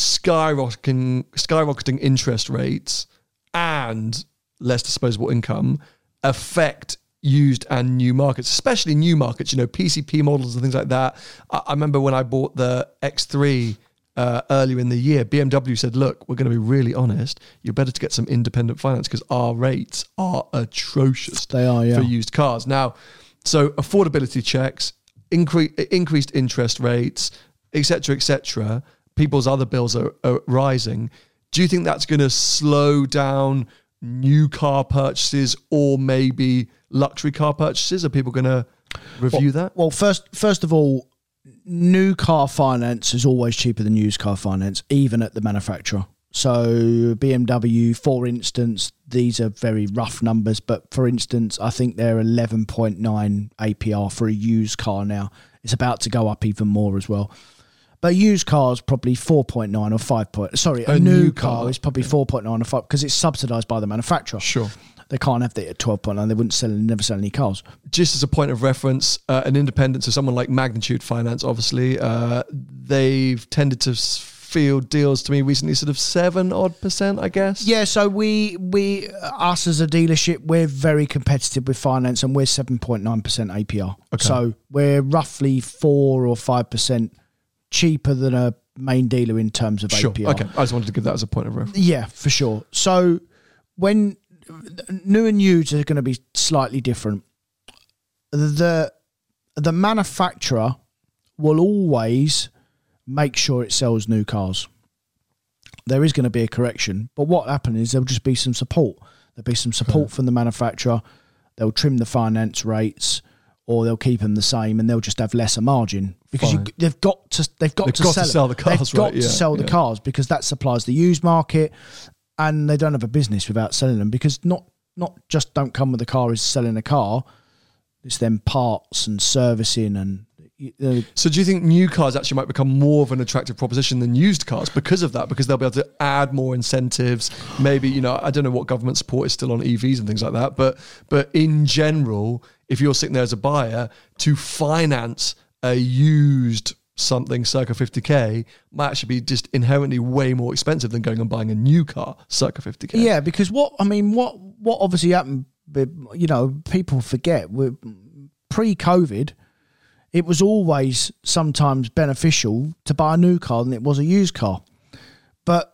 skyrocketing interest rates and less disposable income affect used and new markets, especially new markets, PCP models and things like that? I remember when I bought the X3 earlier in the year, BMW said, look, we're going to be really honest, you're better to get some independent finance because our rates are atrocious. They are, yeah. For used cars. Now, so affordability checks, increased interest rates, etc., people's other bills are rising. Do you think that's going to slow down new car purchases or maybe luxury car purchases? Are people going to review that? Well, first of all, new car finance is always cheaper than used car finance, even at the manufacturer. So BMW, for instance, these are very rough numbers, but for instance, I think they're 11.9 APR for a used car now. It's about to go up even more as well. But a used car is probably 4.9 or 5. Sorry, a new car is probably 4.9 or 5 because it's subsidised by the manufacturer. Sure. They can't have that at 12.9. They wouldn't never sell any cars. Just as a point of reference, an independent, so someone like Magnitude Finance, obviously, they've tended to field deals to me recently, sort of 7% I guess. Yeah, so us as a dealership, we're very competitive with finance and we're 7.9% APR. Okay. So we're roughly 4 or 5% cheaper than a main dealer in terms of sure. APR. Okay, I just wanted to give that as a point of reference. Yeah, for sure. So when new and used are going to be slightly different, the manufacturer will always make sure it sells new cars. There is going to be a correction, but what happens is there'll just be some support. There'll be some support from the manufacturer. They'll trim the finance rates, or they'll keep them the same, and they'll just have lesser margin because they've got to sell the cars. They've got to sell the cars because that supplies the used market, and they don't have a business without selling them because not just don't come with the car is selling a car. It's then parts and servicing and. So do you think new cars actually might become more of an attractive proposition than used cars because of that? Because they'll be able to add more incentives. Maybe, I don't know what government support is still on EVs and things like that. But in general, if you're sitting there as a buyer, to finance a used something circa 50k might actually be just inherently way more expensive than going and buying a new car circa 50k. Yeah, because what obviously happened, people forget, pre-COVID, it was always sometimes beneficial to buy a new car than it was a used car. But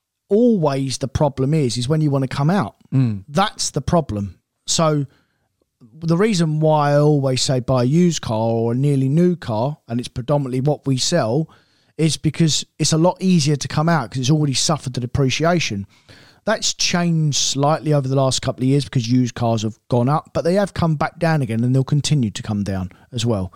always the problem is when you want to come out. That's the problem. So the reason why I always say buy a used car or a nearly new car, and it's predominantly what we sell, is because it's a lot easier to come out because it's already suffered the depreciation. That's changed slightly over the last couple of years because used cars have gone up, but they have come back down again, and they'll continue to come down as well.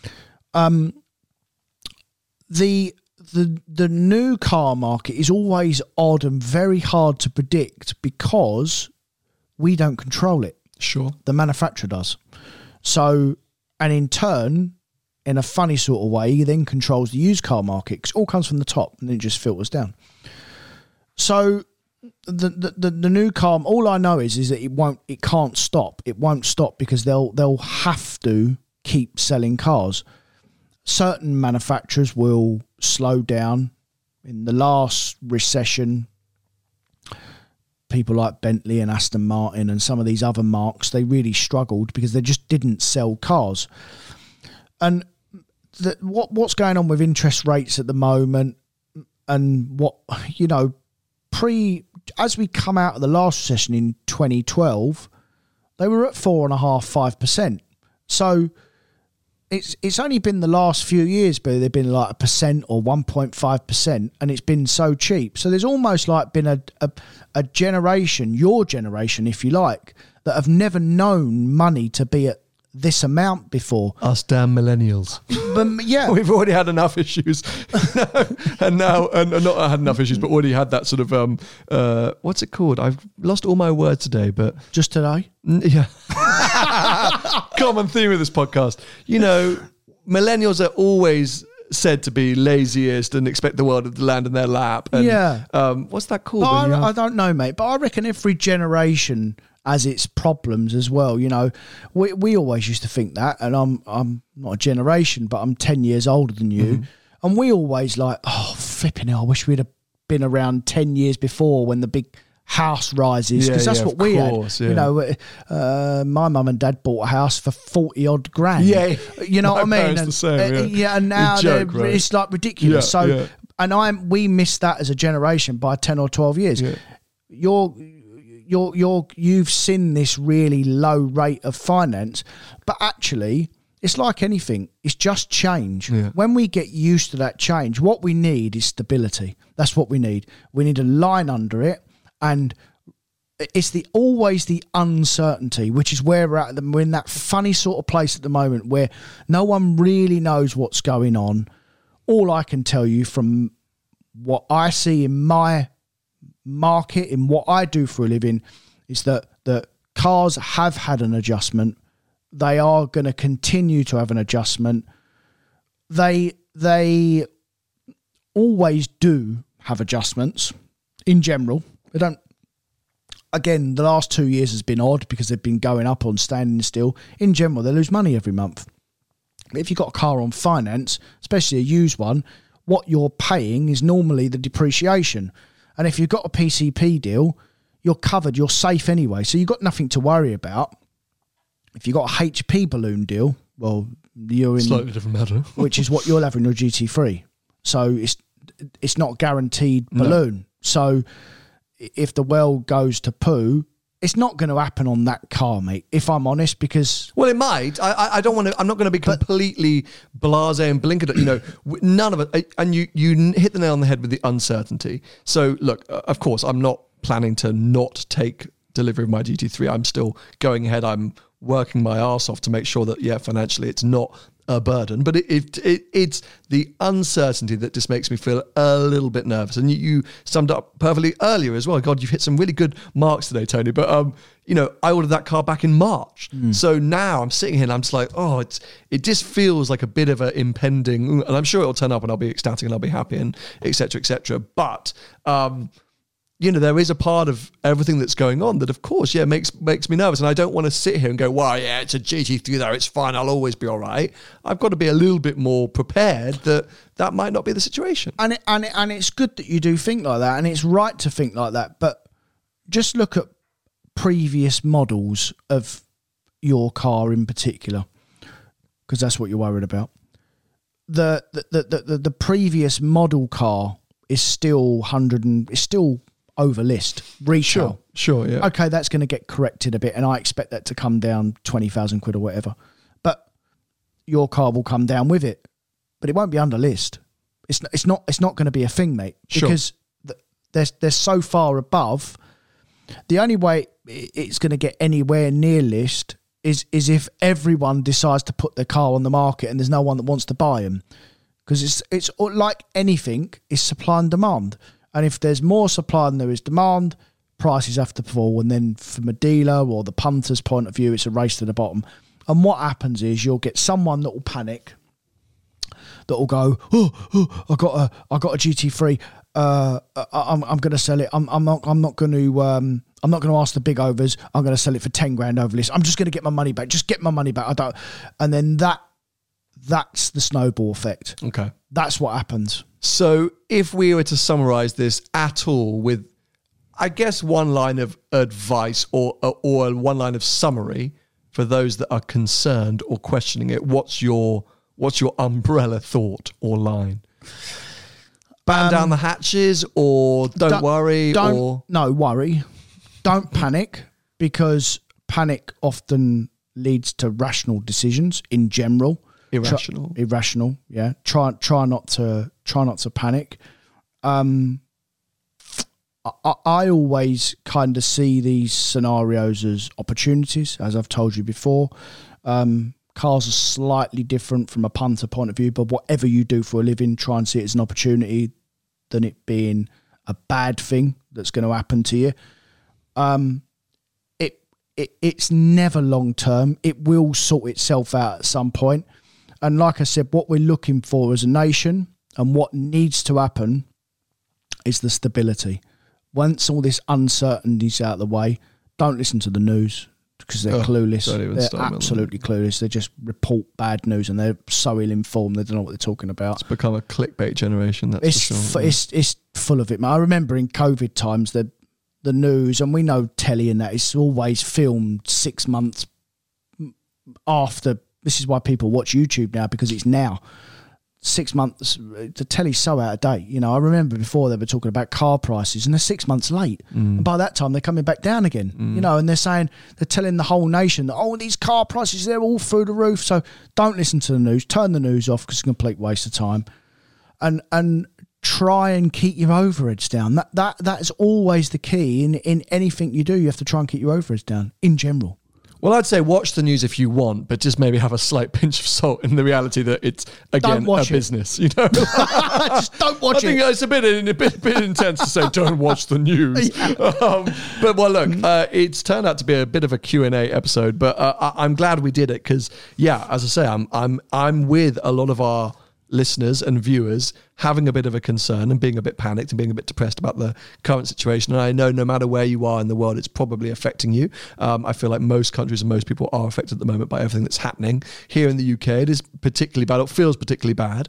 The new car market is always odd and very hard to predict because we don't control it. Sure. The manufacturer does. So, and in turn, in a funny sort of way, he then controls the used car market because it all comes from the top and then it just filters down. So the new car, all I know is that it can't stop. It won't stop because they'll have to keep selling cars. Certain manufacturers will slow down. In the last recession, people like Bentley and Aston Martin and some of these other marques, they really struggled because they just didn't sell cars. And what's going on with interest rates at the moment, and what, you know, as we come out of the last recession in 2012, they were at 4.5%, 5%. So it's only been the last few years, but they've been like 1% or 1.5%, and it's been so cheap. So there's almost like been a generation, your generation, if you like, that have never known money to be at this amount before. Us damn millennials. Yeah. We've already had enough issues. and not had enough issues, but already had that sort of, what's it called? I've lost all my words today, but... Just today? Yeah. Common theme of this podcast. You know, millennials are always said to be laziest and expect the world to land in their lap. And, yeah. What's that called? I don't know, mate, but I reckon every generation has its problems as well. You know, we always used to think that, and I'm not a generation, but I'm 10 years older than you. Mm-hmm. And we always like, oh, flipping hell, I wish we'd have been around 10 years before when the big house rises, because that's what we had. Yeah. You know, my mum and dad bought a house for 40 odd grand. Yeah, you know what I mean? And, the same, and now it's like ridiculous. We missed that as a generation by 10 or 12 years. Yeah. You've seen this really low rate of finance, but actually it's like anything. It's just change. Yeah. When we get used to that change, what we need is stability. That's what we need. We need a line under it. And it's always the uncertainty, which is where we're at. We're in that funny sort of place at the moment where no one really knows what's going on. All I can tell you from what I see in my market, in what I do for a living, is that cars have had an adjustment. They are going to continue to have an adjustment. They always do have adjustments in general. They don't. Again, the last 2 years has been odd because they've been going up on standing still. In general, they lose money every month. But if you've got a car on finance, especially a used one, what you're paying is normally the depreciation. And if you've got a PCP deal, you're covered, you're safe anyway. So you've got nothing to worry about. If you've got a HP balloon deal, well, you're in... Slightly different matter. Which is what you'll have in your GT3. So it's not guaranteed balloon. No. So if the well goes to poo, it's not going to happen on that car, mate, if I'm honest, because... Well, it might. I don't want to... I'm not going to be completely blasé and blinkered. You know, none of it... And you hit the nail on the head with the uncertainty. So, look, of course, I'm not planning to not take delivery of my GT3. I'm still going ahead. I'm working my arse off to make sure that, financially it's not a burden. But it's the uncertainty that just makes me feel a little bit nervous. And you summed up perfectly earlier as well. God, you've hit some really good marks today, Tony. But, I ordered that car back in March. So now I'm sitting here and I'm just like, it just feels like a bit of an impending, and I'm sure it'll turn up and I'll be ecstatic and I'll be happy and et cetera, et cetera. But, there is a part of everything that's going on that, of course, makes me nervous. And I don't want to sit here and go, well, yeah, it's a GT3 though, it's fine, I'll always be all right. I've got to be a little bit more prepared that might not be the situation. And it's good that you do think like that, and it's right to think like that. But just look at previous models of your car in particular, because that's what you're worried about. The previous model car is still overlist retail. Sure, yeah. Okay, that's going to get corrected a bit, and I expect that to come down 20,000 quid or whatever. But your car will come down with it, but it won't be under list. It's not going to be a thing, mate, because they're so far above. The only way it's going to get anywhere near list is if everyone decides to put their car on the market and there's no one that wants to buy them. Because it's like anything, it's supply and demand. And if there's more supply than there is demand, prices have to fall. And then from a dealer or the punter's point of view, it's a race to the bottom. And what happens is you'll get someone that will panic, that will go, I got a GT3. I'm going to sell it. I'm not going to ask the big overs. I'm going to sell it for 10 grand over list. I'm just going to get my money back. Just get my money back. And then that's the snowball effect. Okay. That's what happens. So if we were to summarize this at all with, I guess, one line of advice or one line of summary for those that are concerned or questioning it, what's your umbrella thought or line? Batten down the hatches, or don't worry? No, worry. Don't panic, because panic often leads to rational decisions in general. Irrational, yeah. Try not to panic. I always kind of see these scenarios as opportunities, as I've told you before. Cars are slightly different from a punter point of view, but whatever you do for a living, try and see it as an opportunity than it being a bad thing that's going to happen to you. It's never long term. It will sort itself out at some point. And like I said, what we're looking for as a nation and what needs to happen is the stability. Once all this uncertainty's out of the way, don't listen to the news, because they're clueless. They're absolutely clueless. They just report bad news and they're so ill-informed they don't know what they're talking about. It's become a clickbait generation, that's for sure. It's full of it, man. I remember in COVID times, the news, and we know telly and that, it's always filmed 6 months after. This is why people watch YouTube now, because it's now 6 months. The telly's so out of date. You know, I remember before they were talking about car prices and they're 6 months late. And by that time, they're coming back down again. You know, and they're telling the whole nation that, these car prices, they're all through the roof. So don't listen to the news. Turn the news off, because it's a complete waste of time. And try and keep your overheads down. That is always the key. In anything you do, you have to try and keep your overheads down in general. Well, I'd say watch the news if you want, but just maybe have a slight pinch of salt in the reality that it's, again, a business, you know? Just don't watch it. I think it's a bit intense to say don't watch the news. Yeah. But, well, look, it's turned out to be a bit of a Q&A episode, but I'm glad we did it because, yeah, as I say, I'm with a lot of our listeners and viewers having a bit of a concern and being a bit panicked and being a bit depressed about the current situation. And I know no matter where you are in the world, it's probably affecting you. I feel like most countries and most people are affected at the moment by everything that's happening. Here in the UK, it is particularly bad. It feels particularly bad.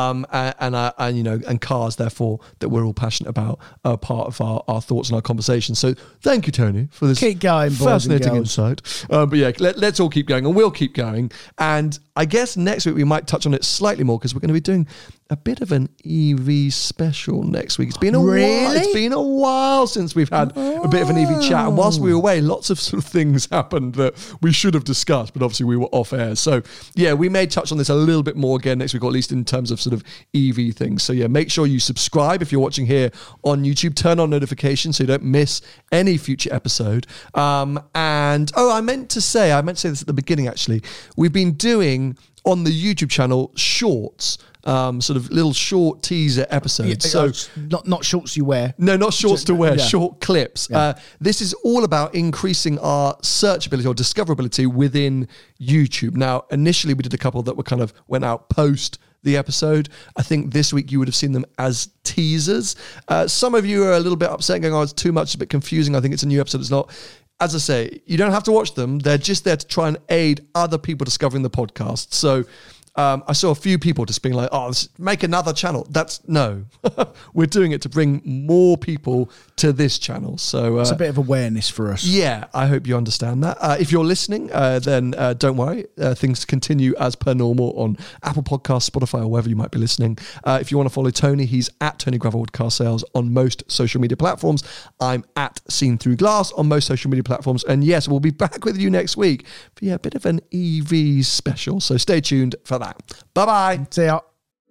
And cars, therefore, that we're all passionate about are part of our thoughts and our conversation. So thank you, Tony, for this keep going, fascinating insight. But yeah, let's all keep going, and we'll keep going. And I guess next week we might touch on it slightly more, because we're going to be doing a bit of an EV special next week. It's been a while. It's been a while since we've had a bit of an EV chat. And whilst we were away, lots of sort of things happened that we should have discussed, but obviously we were off air. So yeah, we may touch on this a little bit more again next week, or at least in terms of sort of EV things. So yeah, make sure you subscribe if you're watching here on YouTube. Turn on notifications so you don't miss any future episode. I meant to say this at the beginning, actually. We've been doing on the YouTube channel shorts, sort of little short teaser episodes. So not shorts you wear. No, not shorts to wear, short clips. Yeah. This is all about increasing our searchability or discoverability within YouTube. Now, initially we did a couple that were kind of went out post the episode. I think this week you would have seen them as teasers. Some of you are a little bit upset going, it's too much, it's a bit confusing. I think it's a new episode. It's not. As I say, you don't have to watch them. They're just there to try and aid other people discovering the podcast. So I saw a few people just being like, oh, let's make another channel. No. We're doing it to bring more people to this channel. So it's a bit of awareness for us. Yeah, I hope you understand that. If you're listening, then don't worry. Things continue as per normal on Apple Podcasts, Spotify, or wherever you might be listening. If you want to follow Tony, he's at Tony Gravelwood Car Sales on most social media platforms. I'm at Seen Through Glass on most social media platforms. And yes, we'll be back with you next week for a bit of an EV special. So stay tuned for that. Bye-bye. See ya.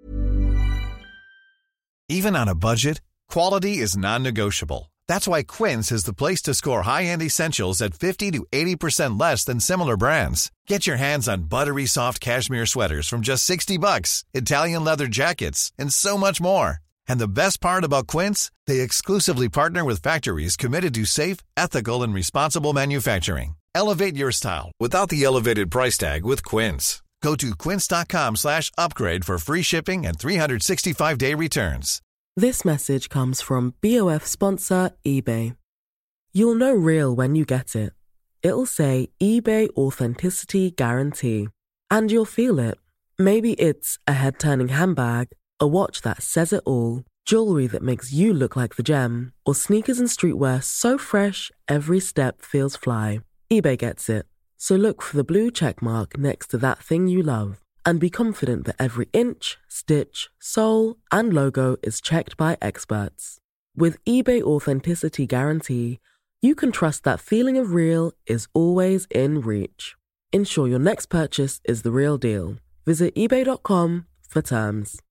Even on a budget, quality is non-negotiable. That's why Quince is the place to score high-end essentials at 50 to 80% less than similar brands. Get your hands on buttery soft cashmere sweaters from just $60, Italian leather jackets, and so much more. And the best part about Quince, they exclusively partner with factories committed to safe, ethical, and responsible manufacturing. Elevate your style without the elevated price tag with Quince. Go to quince.com/upgrade for free shipping and 365-day returns. This message comes from BOF sponsor eBay. You'll know real when you get it. It'll say eBay Authenticity Guarantee. And you'll feel it. Maybe it's a head-turning handbag, a watch that says it all, jewelry that makes you look like the gem, or sneakers and streetwear so fresh every step feels fly. eBay gets it. So look for the blue check mark next to that thing you love and be confident that every inch, stitch, sole, and logo is checked by experts. With eBay Authenticity Guarantee, you can trust that feeling of real is always in reach. Ensure your next purchase is the real deal. Visit ebay.com for terms.